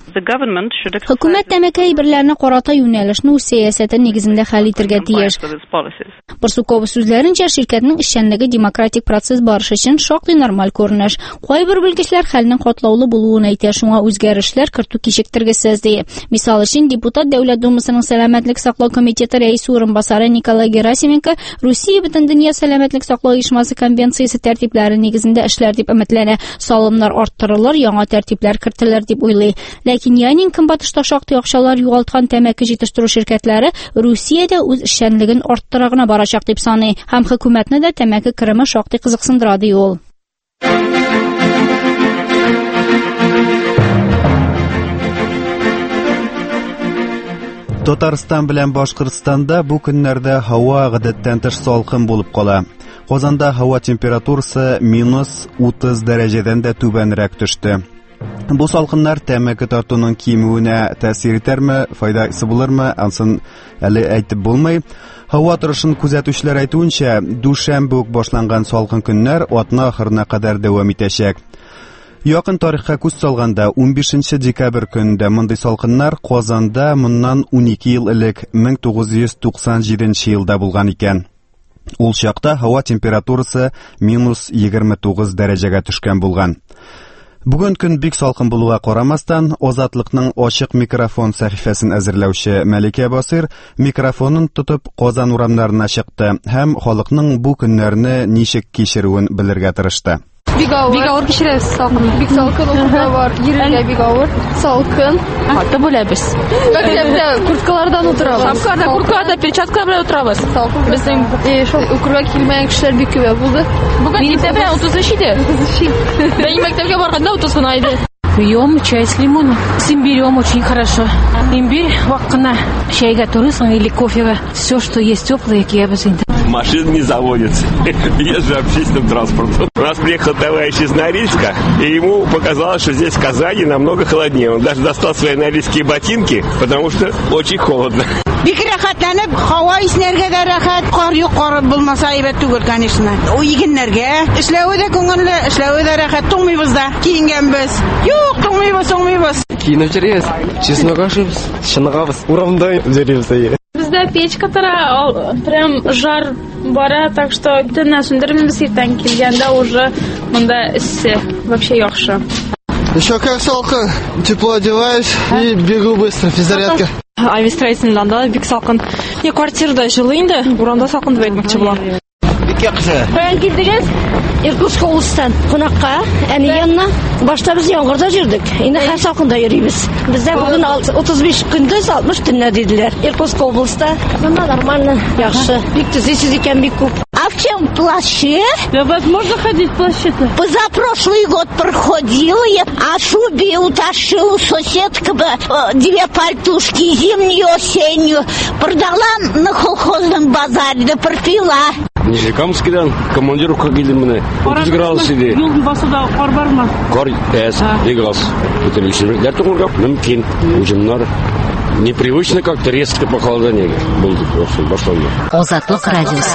Хөкүмәт тәмәке әйберләренә карата юнәлешне үз сәясәте нигезендә хәл итәргә тиеш. Барсукова сүзләренчә, ширкәтнең эшчәнлеге демократик процесс барышы өчен шактый нормаль күренеш. Кайбер белгечләр хәлнең катлаулы булуын әйтә, шуңа үзгәрешләр кертү кичектергесез ди. Мисал өчен, депутат Дәүләт Думасының сәламәтлек саклау комитеты рәисе урынбасары Николай Герасименко Русия Бөтендөнья сәламәтлек саклау оешмасы конвенциясе тәртипләре нигезендә эшләр дип өметләнә. Салымнар арттырылыр, яңа тәртипләр кертелер дип уйлый. Ләкин Янин Көнбатышта шактый акчалар югалткан тәмәке җитештерү ширкәтләре Русиядә үз эшчәнлеген арттыра гына барачак дип саный һәм хөкүмәтне дә тәмәке кырымы шактый кызыксындыра ди ул. Татарстан белән Башкортстанда бу көннәрдә һава гадәттән тыш салкын булып кала. Казанда һава температурасы -30 дәрәҗәдән дә түбәнрәк төште. Бу салкыннар тәмәке тартуның кимүенә тәэсир итәрме, файдасы булырмы, ансын әле әйтеп булмый. Һава торышын күзәтүчеләр әйтүенчә, дүшәмбе үк башланган салкын көннәр атна ахырына кадәр дәвам итәчәк. Якын тарихка күз салганда 15 декабрь көнендә мондый салкыннар Казанда моннан 12 ел элек 1997 елда булган икән. Ул чакта һава температурасы -29 дәрәҗәгә төшкән булган. Бүген көн бик салкын булуга карамастан, Азатлыкның ачык микрофон сәхифәсен әзерләүче Мәликә Басир микрофонын тотып Казан урамнарына чыкты һәм халыкның бу көннәрне ничек кичерүен белергә тырышты. Бик авыр кичерәбез салкын. Бик салкын урында бар, йөрергә бик авыр. Салкын. Хатта беләбез. Мәктәптә курткалардан утырабыз. Шапкаларда, курткаларда, перчаткалар белән утырабыз. Безнең шул укырга килмәгән кешеләр бик күп булды. Бүген мәктәптә 33 иде. Бәйнең мәктәпкә барганда 30 гына иде. Пьем чай с лимоном. С имбирем очень хорошо. Имбирь вакна, чайга турысың или кофега. Все, что есть теплое, киябыз инде. Машина не заводится. Езжу общественным транспортом. У нас приехал товарищ из Норильска, и ему показалось, что здесь в Казани намного холоднее. Он даже достал свои норильские ботинки, потому что очень холодно. Бик рәхәтләнеп, һава иснәргә дә рәхәт, кар юк, кар булмаса әйбәт түгел, конечно. У игеннәргә эшләүе дә күңелле, эшләүе дә рәхәт, туңмыйбыз да, киенгәнбез. Юк, туңмыйбыз. Киенеп йөрибез, честно кажыбыз, чыныгабыз, урамда йөрибез. Бездә печка тора, прям жар бара, так что төннән сүндермибез, иртән килгәндә уже монда эссе, вообще яхшы. Еще как салкын, тепло одеваюсь и бегу быстро, физзарядка. Авиастроительныйларда бик салкын. Я квартирада жылы инде, урамда салкын дип әйтмәкче булам. Бик яхшы. Баян килдегез, Иркутск облыстан кунакка, әни янына. Башта без яңгырда жүрдек. Инде һәр салкында йөрибез. Бездә бүген 35 көндә 60 төннә диделәр. Иркутск областта. Монда нормально, яхшы. Бик төзисез икән, бик күп. А в чем плаще? Да возможно ходить в плаще-то. Позапрошлый год проходила я, а шубе утащила соседка бы 2 пальтушки, зимнюю, осеннюю. Продала на колхозном базаре, да пропила. Нижекамскидан командировка келдім міне. 30 градус иде. Юлдың басында қар бар ма? Қар әз, егаз. Көтерілішілер тұғырға мүмкін. Ұжымдар непривычно как-то резко похолодание болды. Азатлык радиосы.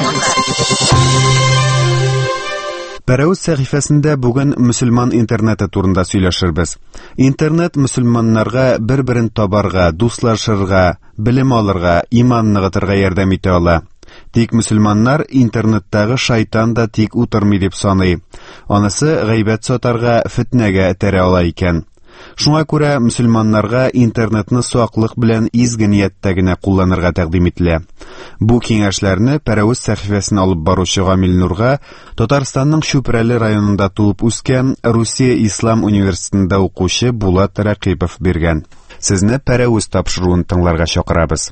Пәрәүз сәхифәсендә бүген мөселман интернеты турында сөйләшербез. Интернет мөселманнарга бер-берен табарга, дуслашырга, белем алырга, иман ныгытырга ярдәм итә ала. Тик мөселманнар интернеттагы шайтан да тик утырмый дип саный. Анысы гайбәт сатарга, фитнәгә этәрә ала икән. Шуңа күрә мөселманнарга интернетны саклык белән изге ниятдә генә кулланырга тәкъдим ителә. Бу киңәшләрне Пәрәүз сәхифәсенә алып баручы Гамил Нурга Татарстанның Шүпрәле районында тулып үскән Русия Ислам университетында укучы Булат Рәкыйпов биргән. Сезне Пәрәүз тапшыруын тыңларга чакырабыз.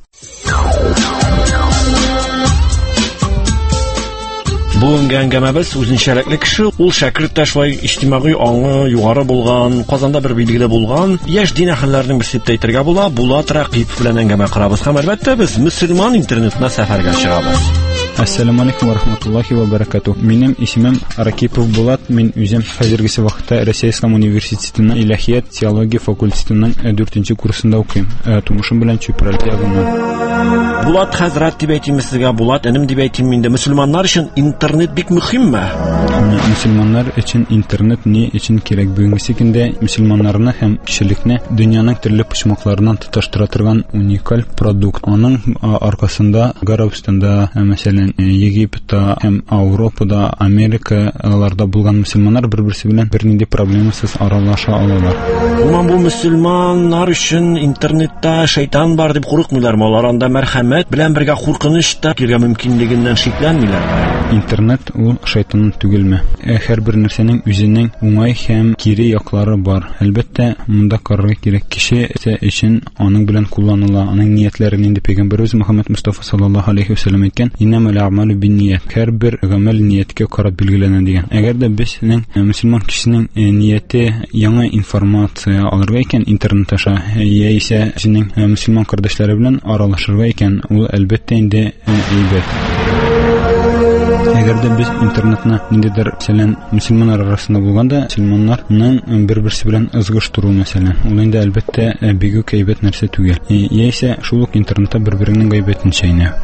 Бүгенге әңгәмәбез үзенчәлекле кеше, ул шәкерттә шулай иҗтимагый аңы югары булган, Казанда бер билгеле булган, яшь дин әһелләренең берсе дип әйтергә була, Булат Рәкыйпов белән әңгәмә корабыз. Һәм әлбәттә без мөселман интернетына сәфәргә чыгабыз. Ассаламу алейкум ва рахматуллахи ва баракатух. Минем исемем Ракипов Булат. Мин үзем хәзерге вакытта Россия Ислам университетының Илаһият теология факультетының 4-нче курсында укыйм. Тумышым белән Чүпрәле ягыннан. Булат хәзрәт дип әйтим сезгә, Булат энем дип әйтим инде. Мөселманнар өчен интернет бик мөһимме? Мөселманнар өчен интернет ни өчен кирәк? Бүгенге көндә мөселманнарны һәм кешелекне дөньяның төрле почмакларыннан тоташтыра торган уникаль продукт. Аның аркасында Гарабстанда, мәсәлән, Египетта һәм Европада, Америкаларда булган мөселманнар бер-берсе белән бернинди проблемасыз аралаша алалар. Уман бу мөселманнар өчен интернетта шайтан бар дип курыкмыйлармы? Алар анда мәрхәмәт белән бергә куркыныч та киргә мөмкинлегеннән шикләнмиләр. Интернет ул шайтанның түгелме? Һәрбер нәрсәнең үзенең уңай һәм кире яклары бар. Әлбәттә, монда карарга кирәк. Кеше өчен аның белән кулланыла, аның ниятләре нинди Пәйгамбәрбез Мөхәммәд Мустафа саллаллаһу алейхи ва саллям әйткән: "Иннамал аъмалу бинният." Һәрбер гамәл ниятка карап билгеләнә дигән. Әгәр дә безнең мөселман кешенең нияте яңа информация алырга икән интернет аша, яисә үзенең мөселман кардәшләре белән аралашырга икән, ул әлбәттә инде әйбәт. Әгәр дә без интернетны ниндидер мәсәлән мөселманнар арасында булганда, мөселманнарның бер-берсе белән ызгыштыру мәсәлән, ул инде әлбәттә бик үк әйбәт нәрсә түгел. Яисә шул ук интернетта бер-беренең гайбәтен чәйнәү.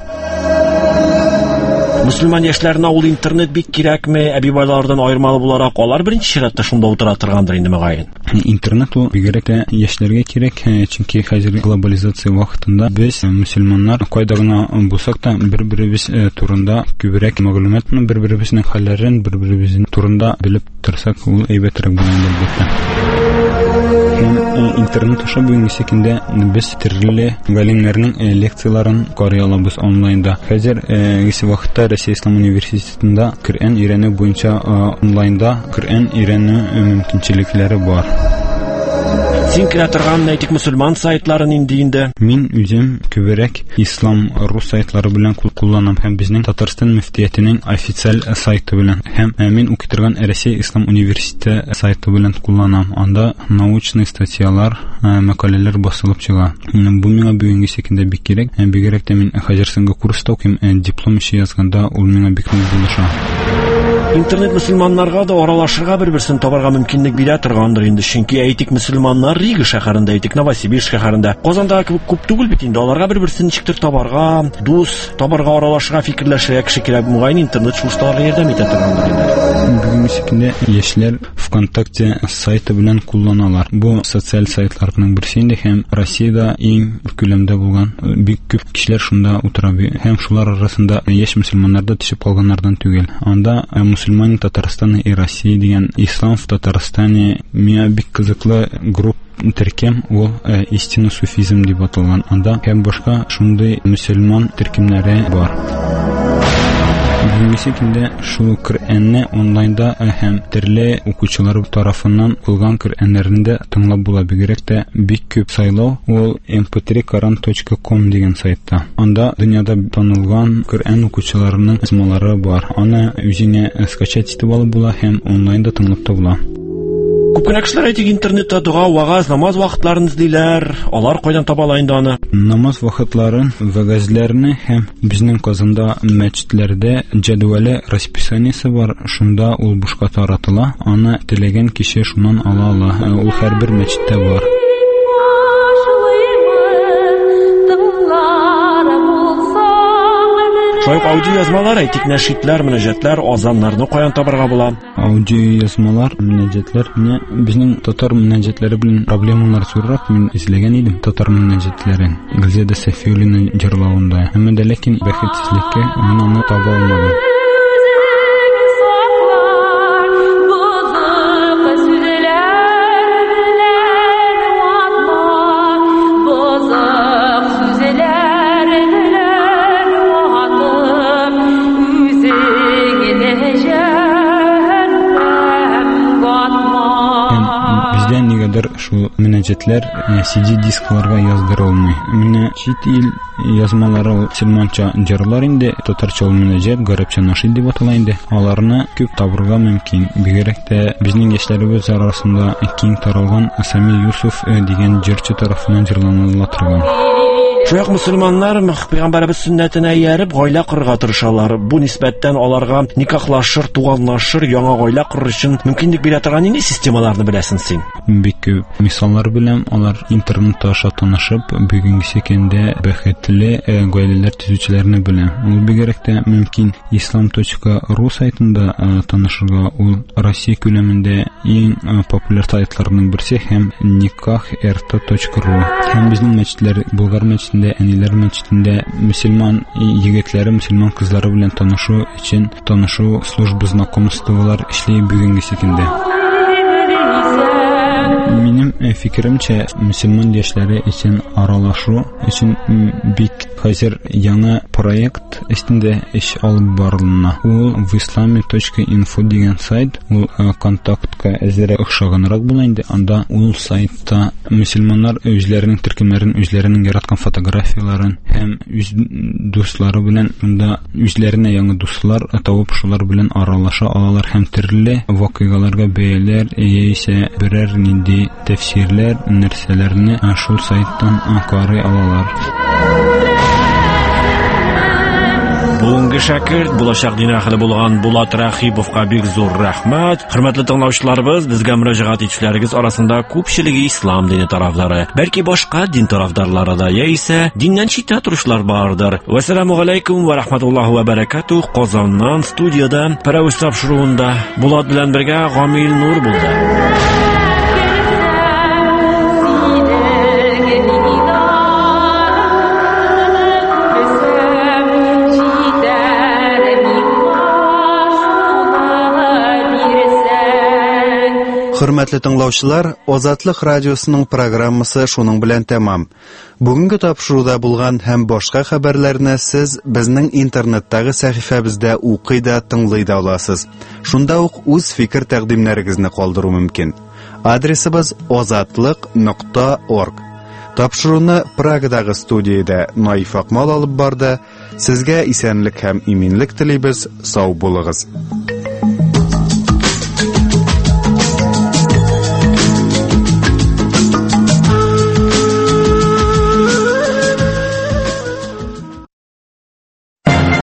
Мөселман яшьләренә ул интернет бик кирәкме? Әби-байлардан аермалы буларак алар беренче чиратта шунда утыра торгандыр инде мөгаен. Интернет ул бигрәк тә яшьләргә кирәк, чөнки хәзер глобализация вакытында без мөселманнар кайда гына булсак та бер-беребез турында күбрәк мәгълүматны, бер-беребезнең хәлләрен, бер-беребезнең турында белеп торсак, ул әйбәтрәк булыр интернет аша бүгенге секундә без төрле галимнәрнең лекцияларын карый алабыз онлайнда. Хәзер исә вакытта Россия Ислам университетында Коръән өйрәнү буенча онлайнда Коръән өйрәнү мөмкинчелекләре бар. Син керә торган әйтик мөселман сайтларын инде. Мин үзем күбрәк ислам-рус сайтлары белән кулланам һәм безнең Татарстан мөфтиятенең официаль сайты белән һәм мин укый торган Россия Ислам университеты сайты белән кулланам. Анда научный статьялар, мәкаләләр басылып чыга. Бу миңа бүгенге секундә бик кирәк. Бигрәк тә мин хәзер соңгы курста укыйм, диплом эше язганда ул миңа бик нык булыша. Интернет мөселманнарга да аралашырга бер-берсен табарга мөмкинлек бирә торгандыр инде. Чөнки әйтик мөселманнар Рига шәһәрендә, әйтик Новосибирск шәһәрендә, Казанда күп түгел бит инде. Аларга бер-берсен ничектер табарга, дус табарга, аралашырга, фикерләшергә кеше кирәк. Мөгаен интернет шуштарга ярдәм итә торгандыр инде. Бүгенге секундә яшьләр ВКонтакте сайты белән кулланалар. Бу социаль сайтларның берсе инде һәм Россиядә иң күләмдә булган бик күп кешеләр шунда утыра. Һәм шулар арасында яшь мөселманнар да төшеп калганнардан түгел. Анда мусульмане Татарстана и России дигән ислам в Татарстане миңа бик кызыклы групп төркем, ул истина суфизм дип аталган. Анда һәм башка шундый мөселман төркемнәре бар. Бүгенге секундә шул Коръәнне онлайнда һәм төрле укучылар тарафыннан кылган Коръәннәрендә тыңлап була. Бигрәк тә бик күп сайлау ул mp3koran.com дигән сайтта. Анда дөньяда танылган Коръән укучыларының исемләре бар. Аны үзеңә скачать итеп алып була һәм онлайнда тыңлап та була. Күп кешеләр әйтик интернетта дуга, вагаз, намаз вакытларын эзлиләр. Алар кайдан табалар инде аны? Намаз вакытларын, вагазларны һәм безнең Казанда мәчетләрдә җадвалы расписаниесе бар. Шунда ул бушка таратыла. Аны теләгән кеше шуннан ала. Ул һәрбер мәчеттә бар. Шуй аудио язмалар, әйтик нәшидләр, мөнәҗәтләр, азаннарны каян табарга була? Аудио язмалар, мөнәҗәтләр, менә безнең татар мөнәҗәтләре белән проблемалар зуррак. Мин изләгән идем татар мөнәҗәтләрен. Гөлзәдә Сафиуллина җырлавында. Әмма дә ләкин бәхетсезлеккә мин аны таба алмадым. Шу мөнәҗәтләр CD-дискларга яздырылмый. Менә чит ил язмалары мөселманча җырлар инде, татарча мөнәҗәт, гарәпчә нашид дип атала инде. Аларны күп табырга мөмкин. Бигрәк тә безнең яшьләребез арасында киң таралган Самил Юсуф дигән җырчы тарафыннан җырланыла торган. Шуяк мөселманнар Пәйгамбәрбез сөннәтенә ияреп гаилә корырга тырышалар. Бу нисбәттән аларга никахлашыр, туганлашыр, яңа гаилә корыр өчен мөмкинлек бирә торган нинди системаларны беләсең син? Бик күп мисаллар белән алар интернетта аша танышып, бүгенге секундә бәхетле гаиләләр төзүчеләрне белә. Ул бигрәк тә мөмкин islam.ru сайтында танышырга. Ул Россия күләмендә иң популяр сайтларның берсе һәм nikah.rt.ru. Һәм безнең мәчетләр, Болгар мәчетендә, әниләр мәчетендә мөселман егетләре, мөселман кызлары белән танышу өчен танышу служба знакомстволар эшли бүгенге секундә. Минем фикеремчә, мөселман яшьләре өчен аралашу өчен бик хәзер яңа проект өстендә эш алып барылына. Ул islami.info дигән сайт, ул контактка әзерәк охшаганрак була инде. Анда ул сайтта мөселманнар үзләренең төркемнәрен, үзләренең яраткан фотографияларын һәм үз дуслары белән анда үзләренә яңа дуслар табып шулар белән аралаша алалар һәм төрле вакыйгаларга бәяләр яисә берәр нинди тәфсирләр, нәрсәләрне шул сайттан карый алалар. Бүгенге шәкерт булачак дин әһле булган Булат Рахиповка бик зур рәхмәт. Хөрмәтле тыңлаучыларыбыз, безгә мөрәҗәгать итүчеләрегез арасында күпчелеге ислам дине тарафдары, бәлки башка дин тарафдарлары да яисә диннән читтә торучылар бардыр. Вассаламу алейкум ва рахматуллахи ва баракатух. Казаннан студияда паравоз тапшыруында Булат белән бергә Гамил Нур булды. Хөрмәтле тыңлаучылар, Азатлык радиосының программасы шуның белән тәмам. Бүгенге тапшыруда булган һәм башка хәбәрләрне сез безнең интернеттагы сәхифәбездә укый да, тыңлый да аласыз. Шунда ук үз фикер тәкъдимнәрегезне калдыру мөмкин. Адресыбыз azatlyk.org. Тапшыруны Прагадагы студиядә Наиф Акмал алып барды. Сезгә исәнлек һәм иминлек телибез. Сау булыгыз.